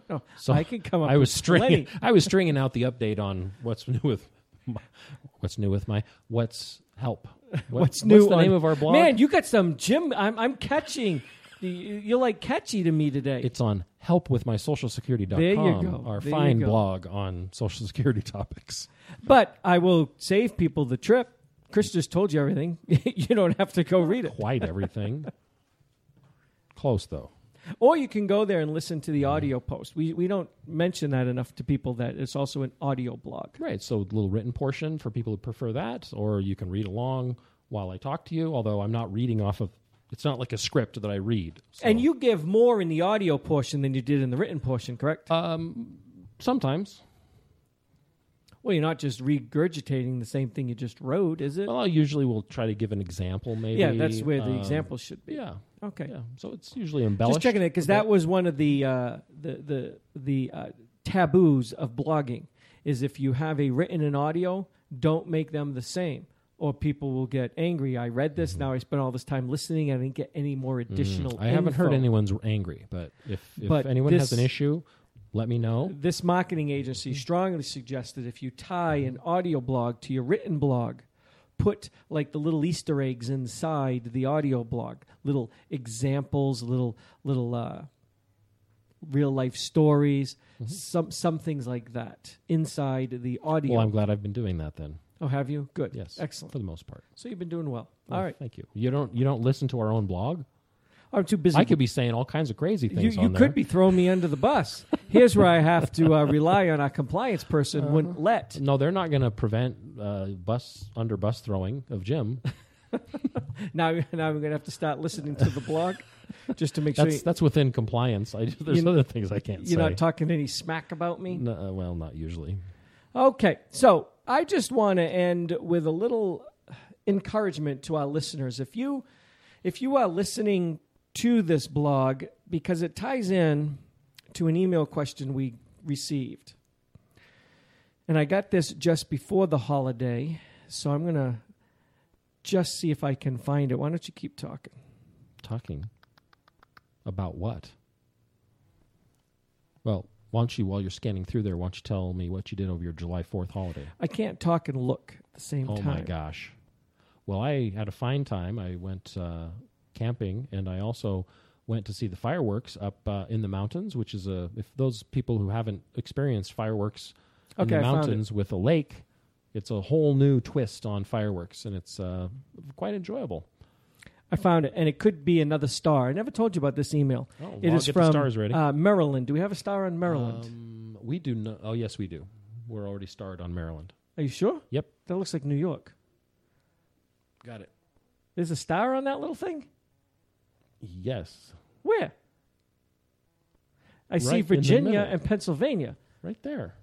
So I can come up I was with stringing. plenty. I was stringing out the update on what's new with my, what's new with my what's help. What- What's new? What's the on- name of our blog? Man, you got some Jim. I'm, I'm catching. You- You're like catchy to me today. It's on help with my social security dot com, There you go. our There you fine go. blog on Social Security topics. But I will save people the trip. Chris just told you everything. You don't have to go read it. Quite everything. Close, though. Or you can go there and listen to the audio post. We we don't mention that enough to people that it's also an audio blog. Right, so a little written portion for people who prefer that, or you can read along while I talk to you, although I'm not reading off of, it's not like a script that I read. So. And you give more in the audio portion than you did in the written portion, correct? Um, sometimes. Well, you're not just regurgitating the same thing you just wrote, is it? Well, I usually will try to give an example, maybe. Yeah, that's where the Um, example should be. Yeah. Okay. Yeah. So it's usually embellished. Just checking it, because a bit. that was one of the uh, the the the uh, taboos of blogging. Is if you have a written and audio, don't make them the same, or people will get angry. I read this, now I spent all this time listening, and I didn't get any more additional. I haven't heard info. anyone's angry, but if, if But anyone has this- an issue, let me know. This marketing agency strongly suggested if you tie an audio blog to your written blog, put like the little Easter eggs inside the audio blog, little examples, little little uh, real life stories, Mm-hmm. some some things like that inside the audio. Well, I'm glad I've been doing that then. Oh, have you? Good. Yes. Excellent. For the most part. So you've been doing well. Well, All right. Thank you. You don't you don't listen to our own blog? I'm too busy. I could be saying all kinds of crazy You, things you on could there. be throwing me under the bus. Here's where I have to uh, rely on our compliance person. Wouldn't let. No, they're not going to prevent uh, bus under bus throwing of Jim. Now, now I'm going to have to start listening to the blog just to make sure That's you, that's within compliance. I, there's You- other things I can't you're say. not talking any smack about me. No, uh, well, not usually. Okay, so I just want to end with a little encouragement to our listeners. If you, if you are listening to this blog, because it ties in to an email question we received, and I got this just before the holiday, so I'm going to just see if I can find it. Why don't you keep talking? Talking about what? Well, why don't you, while you're scanning through there, why don't you tell me what you did over your July fourth holiday? I can't talk and look at the same Oh, time. my gosh. Well, I had a fine time. I went uh, camping, and I also went to see the fireworks up uh, in the mountains, which is a, if those people who haven't experienced fireworks in Okay, the I found mountains with a lake, it's a whole new twist on fireworks, and it's uh, quite enjoyable. I found it, and it could be another star. I never told you about this email. Oh, well, it I'll is get the from stars ready. Uh, Maryland. Do we have a star on Maryland? Um, we do not. Oh, yes, we do. We're already starred on Maryland. Are you sure? Yep. That looks like New York. Got it. There's a star on that little thing? Yes. Where? I see Right in the Virginia middle. and Pennsylvania. Right there.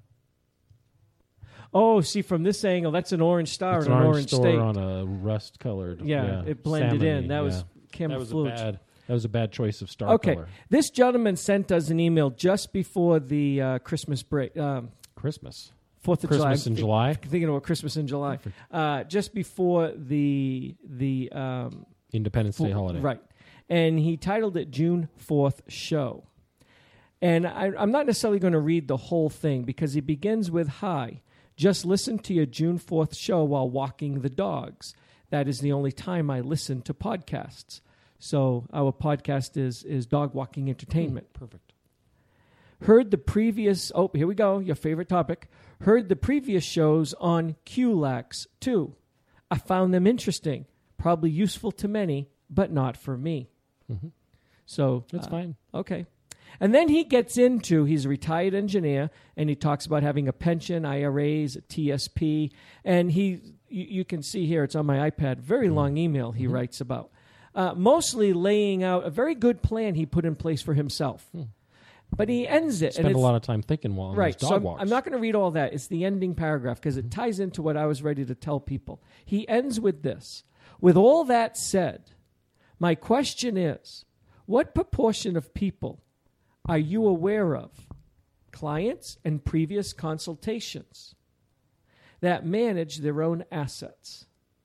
Oh, see, from this angle, that's an orange star It's in an an orange orange store state. on a rust-colored. yeah, Yeah, it blended in. salmon-y, That was yeah. That was a camouflage. bad. That was a bad choice of star Okay, color. this gentleman sent us an email just before the uh, Christmas break, um, Christmas. Fourth of Christmas July. in July. Thinking about Christmas in July, uh, just before the the um, Independence Day holiday. right? And he titled it June fourth Show. And I, I'm not necessarily going to read the whole thing because he begins with, "Hi, just listened to your June fourth show while walking the dogs. That is the only time I listen to podcasts." So our podcast is is dog walking entertainment. Perfect. Heard the previous, oh, here we go, your favorite topic. Heard the previous shows on Q LACs too. I found them interesting, probably useful to many, but not for me. Mm-hmm. So That's uh, fine. Okay. And then he gets into, he's a retired engineer, and he talks about having a pension, I R As, a T S P, and he, you, you can see here, it's on my iPad, very Mm-hmm. long email he writes about. Uh, mostly laying out a very good plan he put in place for himself. Hmm. But he ends it. Spend and a it's, lot of time thinking while on right. those dog So I'm, walks. I'm not going to read all that. It's the ending paragraph because it ties into what I was ready to tell people. He ends with this. With all that said, my question is, what proportion of people are you aware of, clients and previous consultations, that manage their own assets?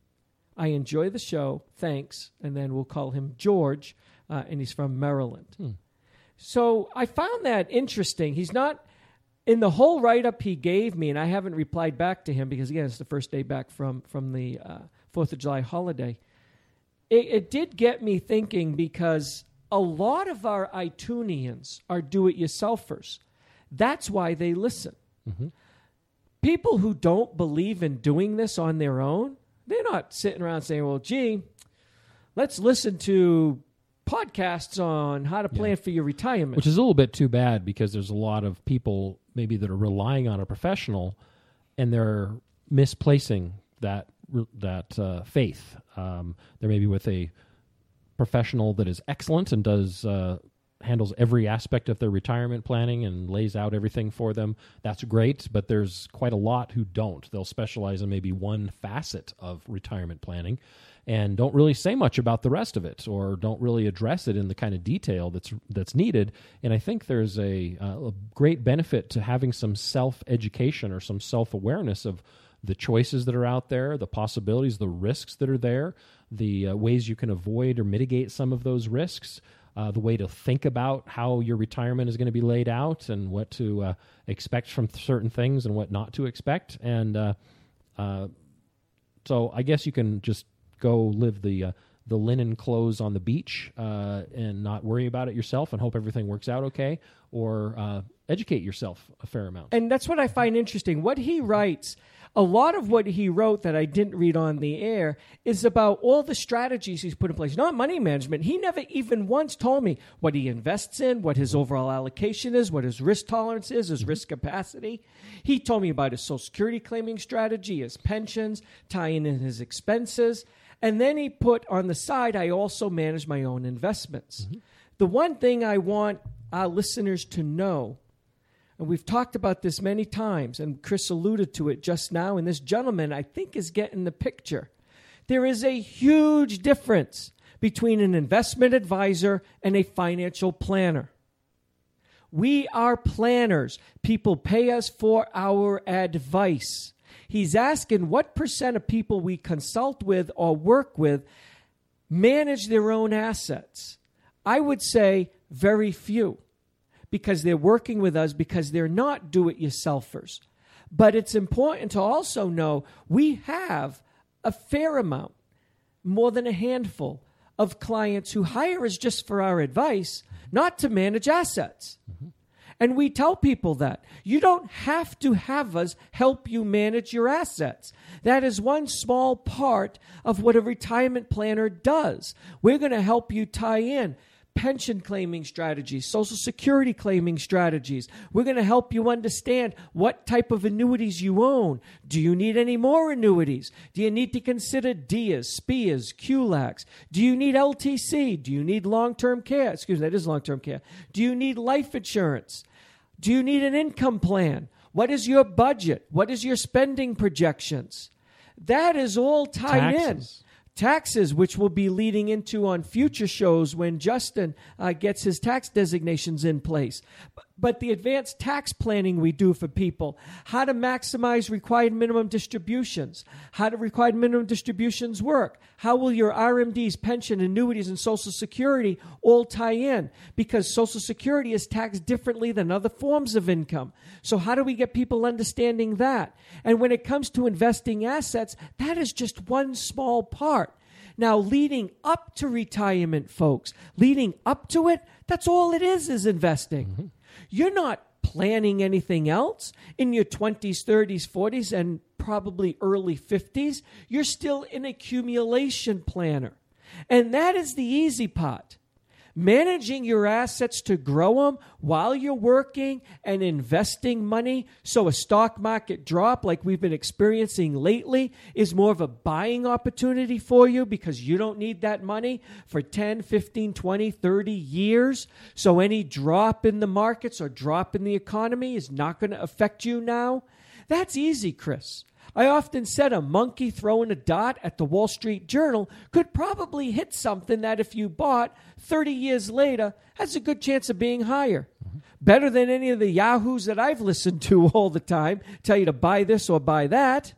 I enjoy the show. Thanks. And then we'll call him George, uh, and he's from Maryland. Hmm. So I found that interesting. He's not, in the whole write-up he gave me, and I haven't replied back to him because, again, it's the first day back from, from the uh, fourth of July holiday. It, it did get me thinking because a lot of our iTunes are do-it-yourselfers. That's why they listen. Mm-hmm. People who don't believe in doing this on their own, they're not sitting around saying, well, gee, let's listen to podcasts on how to plan Yeah. for your retirement. Which is a little bit too bad because there's a lot of people maybe that are relying on a professional and they're misplacing that that uh, faith. Um, they're maybe with a professional that is excellent and does uh, handles every aspect of their retirement planning and lays out everything for them. That's great, but there's quite a lot who don't. They'll specialize in maybe one facet of retirement planning and don't really say much about the rest of it, or don't really address it in the kind of detail that's that's needed. And I think there's a, uh, a great benefit to having some self-education or some self-awareness of the choices that are out there, the possibilities, the risks that are there, the uh, ways you can avoid or mitigate some of those risks, uh, the way to think about how your retirement is going to be laid out and what to uh, expect from certain things and what not to expect. And uh, uh, so I guess you can just go live the uh, the linen clothes on the beach uh, and not worry about it yourself and hope everything works out okay, or uh, educate yourself a fair amount. And that's what I find interesting. What he writes, a lot of what he wrote that I didn't read on the air is about all the strategies he's put in place. Not money management. He never even once told me what he invests in, what his overall allocation is, what his risk tolerance is, his mm-hmm. risk capacity. He told me about his Social Security claiming strategy, his pensions, tying in his expenses. And then he put on the side, I also manage my own investments. Mm-hmm. The one thing I want our listeners to know, and we've talked about this many times, and Chris alluded to it just now, and this gentleman, I think, is getting the picture. There is a huge difference between an investment advisor and a financial planner. We are planners. People pay us for our advice. He's asking what percent of people we consult with or work with manage their own assets. I would say very few, because they're working with us, because they're not do-it-yourselfers. But it's important to also know we have a fair amount, more than a handful, of clients who hire us just for our advice, not to manage assets. Mm-hmm. And we tell people that. You don't have to have us help you manage your assets. That is one small part of what a retirement planner does. We're going to help you tie in pension claiming strategies, Social Security claiming strategies. We're going to help you understand what type of annuities you own. Do you need any more annuities? Do you need to consider D I As, S P I As, Q LACs? Do you need L T C? Do you need long-term care? Excuse me, that is long-term care. Do you need life insurance? Do you need an income plan? What is your budget? What is your spending projections? That is all tied Taxes. in. Taxes, which we'll be leading into on future shows when Justin uh, gets his tax designations in place. But the advanced tax planning we do for people, how to maximize required minimum distributions, how do required minimum distributions work, how will your R M Ds, pension, annuities, and Social Security all tie in? Because Social Security is taxed differently than other forms of income. So how do we get people understanding that? And when it comes to investing assets, that is just one small part. Now, leading up to retirement, folks, leading up to it, that's all it is, is investing. Mm-hmm. You're not planning anything else in your twenties, thirties, forties, and probably early fifties. You're still an accumulation planner. And that is the easy part. Managing your assets to grow them while you're working and investing money so a stock market drop like we've been experiencing lately is more of a buying opportunity for you because you don't need that money for ten, fifteen, twenty, thirty years. So any drop in the markets or drop in the economy is not going to affect you now. That's easy, Chris. I often said a monkey throwing a dart at the Wall Street Journal could probably hit something that if you bought thirty years later has a good chance of being higher. Mm-hmm. Better than any of the yahoos that I've listened to all the time tell you to buy this or buy that.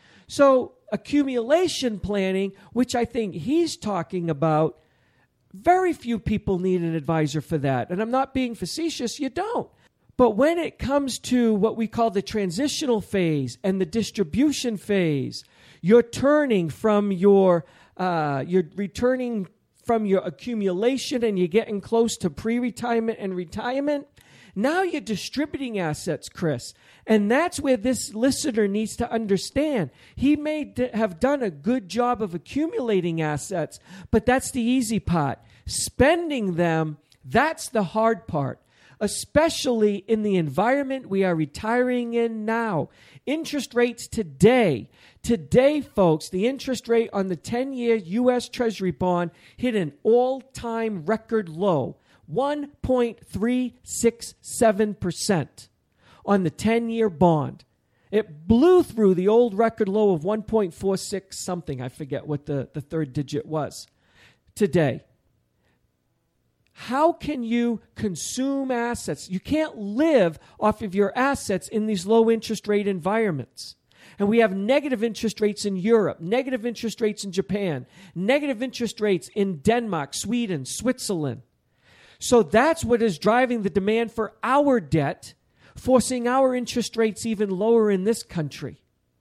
So accumulation planning, which I think he's talking about, very few people need an advisor for that. And I'm not being facetious, you don't. But when it comes to what we call the transitional phase and the distribution phase, you're turning from your, uh, you're returning from your accumulation and you're getting close to pre-retirement and retirement. Now you're distributing assets, Chris. And that's where this listener needs to understand. He may d- have done a good job of accumulating assets, but that's the easy part. Spending them, that's the hard part. Especially in the environment we are retiring in now. Interest rates today. Today, folks, the interest rate on the ten-year U S Treasury bond hit an all-time record low. one point three six seven percent on the ten-year bond. It blew through the old record low of one point four six something. I forget what the, the third digit was today. How can you consume assets? You can't live off of your assets in these low interest rate environments. And we have negative interest rates in Europe, negative interest rates in Japan, negative interest rates in Denmark, Sweden, Switzerland. So that's what is driving the demand for our debt, forcing our interest rates even lower in this country.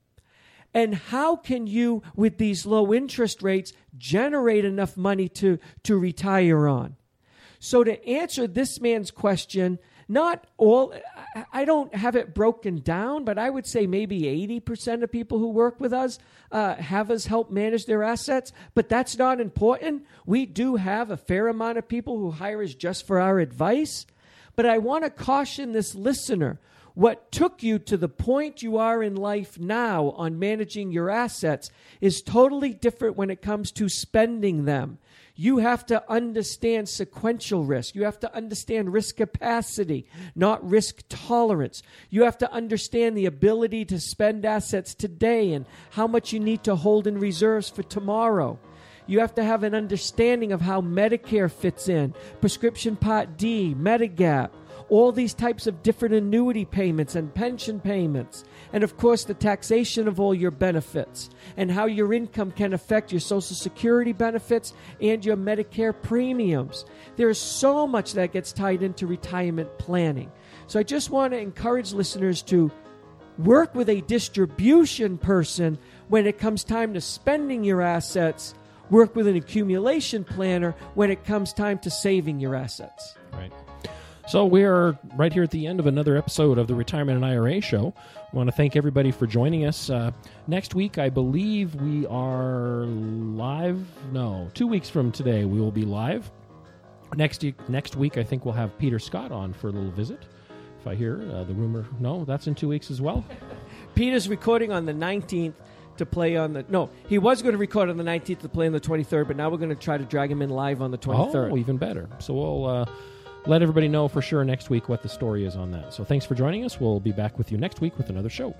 And how can you, with these low interest rates, generate enough money to, to retire on? So to answer this man's question, not all, I don't have it broken down, but I would say maybe eighty percent of people who work with us uh, have us help manage their assets, but that's not important. We do have a fair amount of people who hire us just for our advice, but I want to caution this listener. What took you to the point you are in life now on managing your assets is totally different when it comes to spending them. You have to understand sequential risk. You have to understand risk capacity, not risk tolerance. You have to understand the ability to spend assets today and how much you need to hold in reserves for tomorrow. You have to have an understanding of how Medicare fits in, prescription Part D, Medigap, all these types of different annuity payments and pension payments, and of course the taxation of all your benefits and how your income can affect your Social Security benefits and your Medicare premiums. There is so much that gets tied into retirement planning. So I just want to encourage listeners to work with a distribution person when it comes time to spending your assets. Work with an accumulation planner when it comes time to saving your assets. Right. So we are right here at the end of another episode of the Retirement and I R A Show. I want to thank everybody for joining us. Uh, next week, I believe we are live. No, two weeks from today, we will be live. Next next week, I think we'll have Peter Scott on for a little visit. If I hear uh, the rumor, no, that's in two weeks as well. Peter's recording on the nineteenth to play on the... No, he was going to record on the nineteenth to play on the twenty-third, but now we're going to try to drag him in live on the twenty-third. Oh, even better. So we'll... Uh, Let everybody know for sure next week what the story is on that. So thanks for joining us. We'll be back with you next week with another show.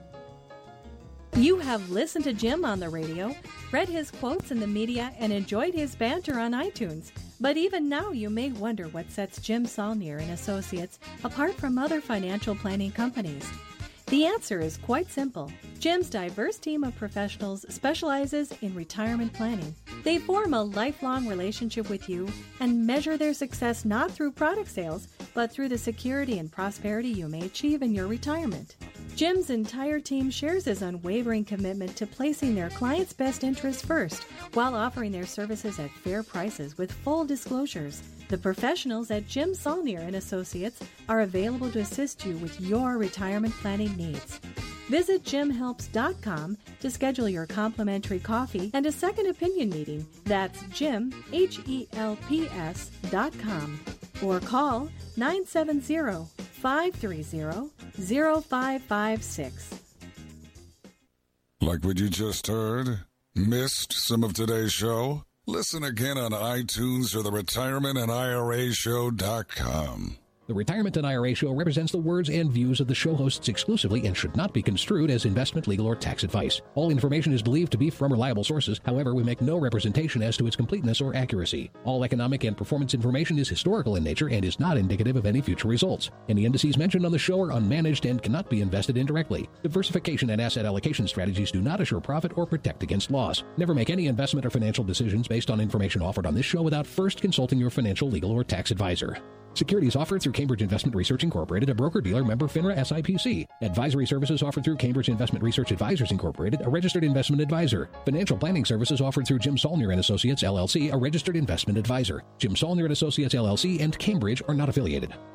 You have listened to Jim on the radio, read his quotes in the media, and enjoyed his banter on iTunes. But even now you may wonder what sets Jim Saulnier and Associates apart from other financial planning companies. The answer is quite simple. Jim's diverse team of professionals specializes in retirement planning. They form a lifelong relationship with you and measure their success not through product sales, but through the security and prosperity you may achieve in your retirement. Jim's entire team shares his unwavering commitment to placing their clients' best interests first, while offering their services at fair prices with full disclosures. The professionals at Jim Saulnier and Associates are available to assist you with your retirement planning needs. Visit jim helps dot com to schedule your complimentary coffee and a second opinion meeting. That's Jim, H E L P S dot com. Or call nine seven zero, five three zero, zero five five six. Like what you just heard? Missed some of today's show? Listen again on iTunes or the retirement and I R A show dot com. The Retirement and I R A Show represents the words and views of the show hosts exclusively and should not be construed as investment, legal, or tax advice. All information is believed to be from reliable sources. However, we make no representation as to its completeness or accuracy. All economic and performance information is historical in nature and is not indicative of any future results. Any indices mentioned on the show are unmanaged and cannot be invested indirectly. Diversification and asset allocation strategies do not assure profit or protect against loss. Never make any investment or financial decisions based on information offered on this show without first consulting your financial, legal, or tax advisor. Securities offered through Cambridge Investment Research Incorporated, a broker-dealer member FINRA S I P C. Advisory services offered through Cambridge Investment Research Advisors Incorporated, a registered investment advisor. Financial planning services offered through Jim Saulnier and Associates, L L C, a registered investment advisor. Jim Saulnier and Associates, L L C, and Cambridge are not affiliated.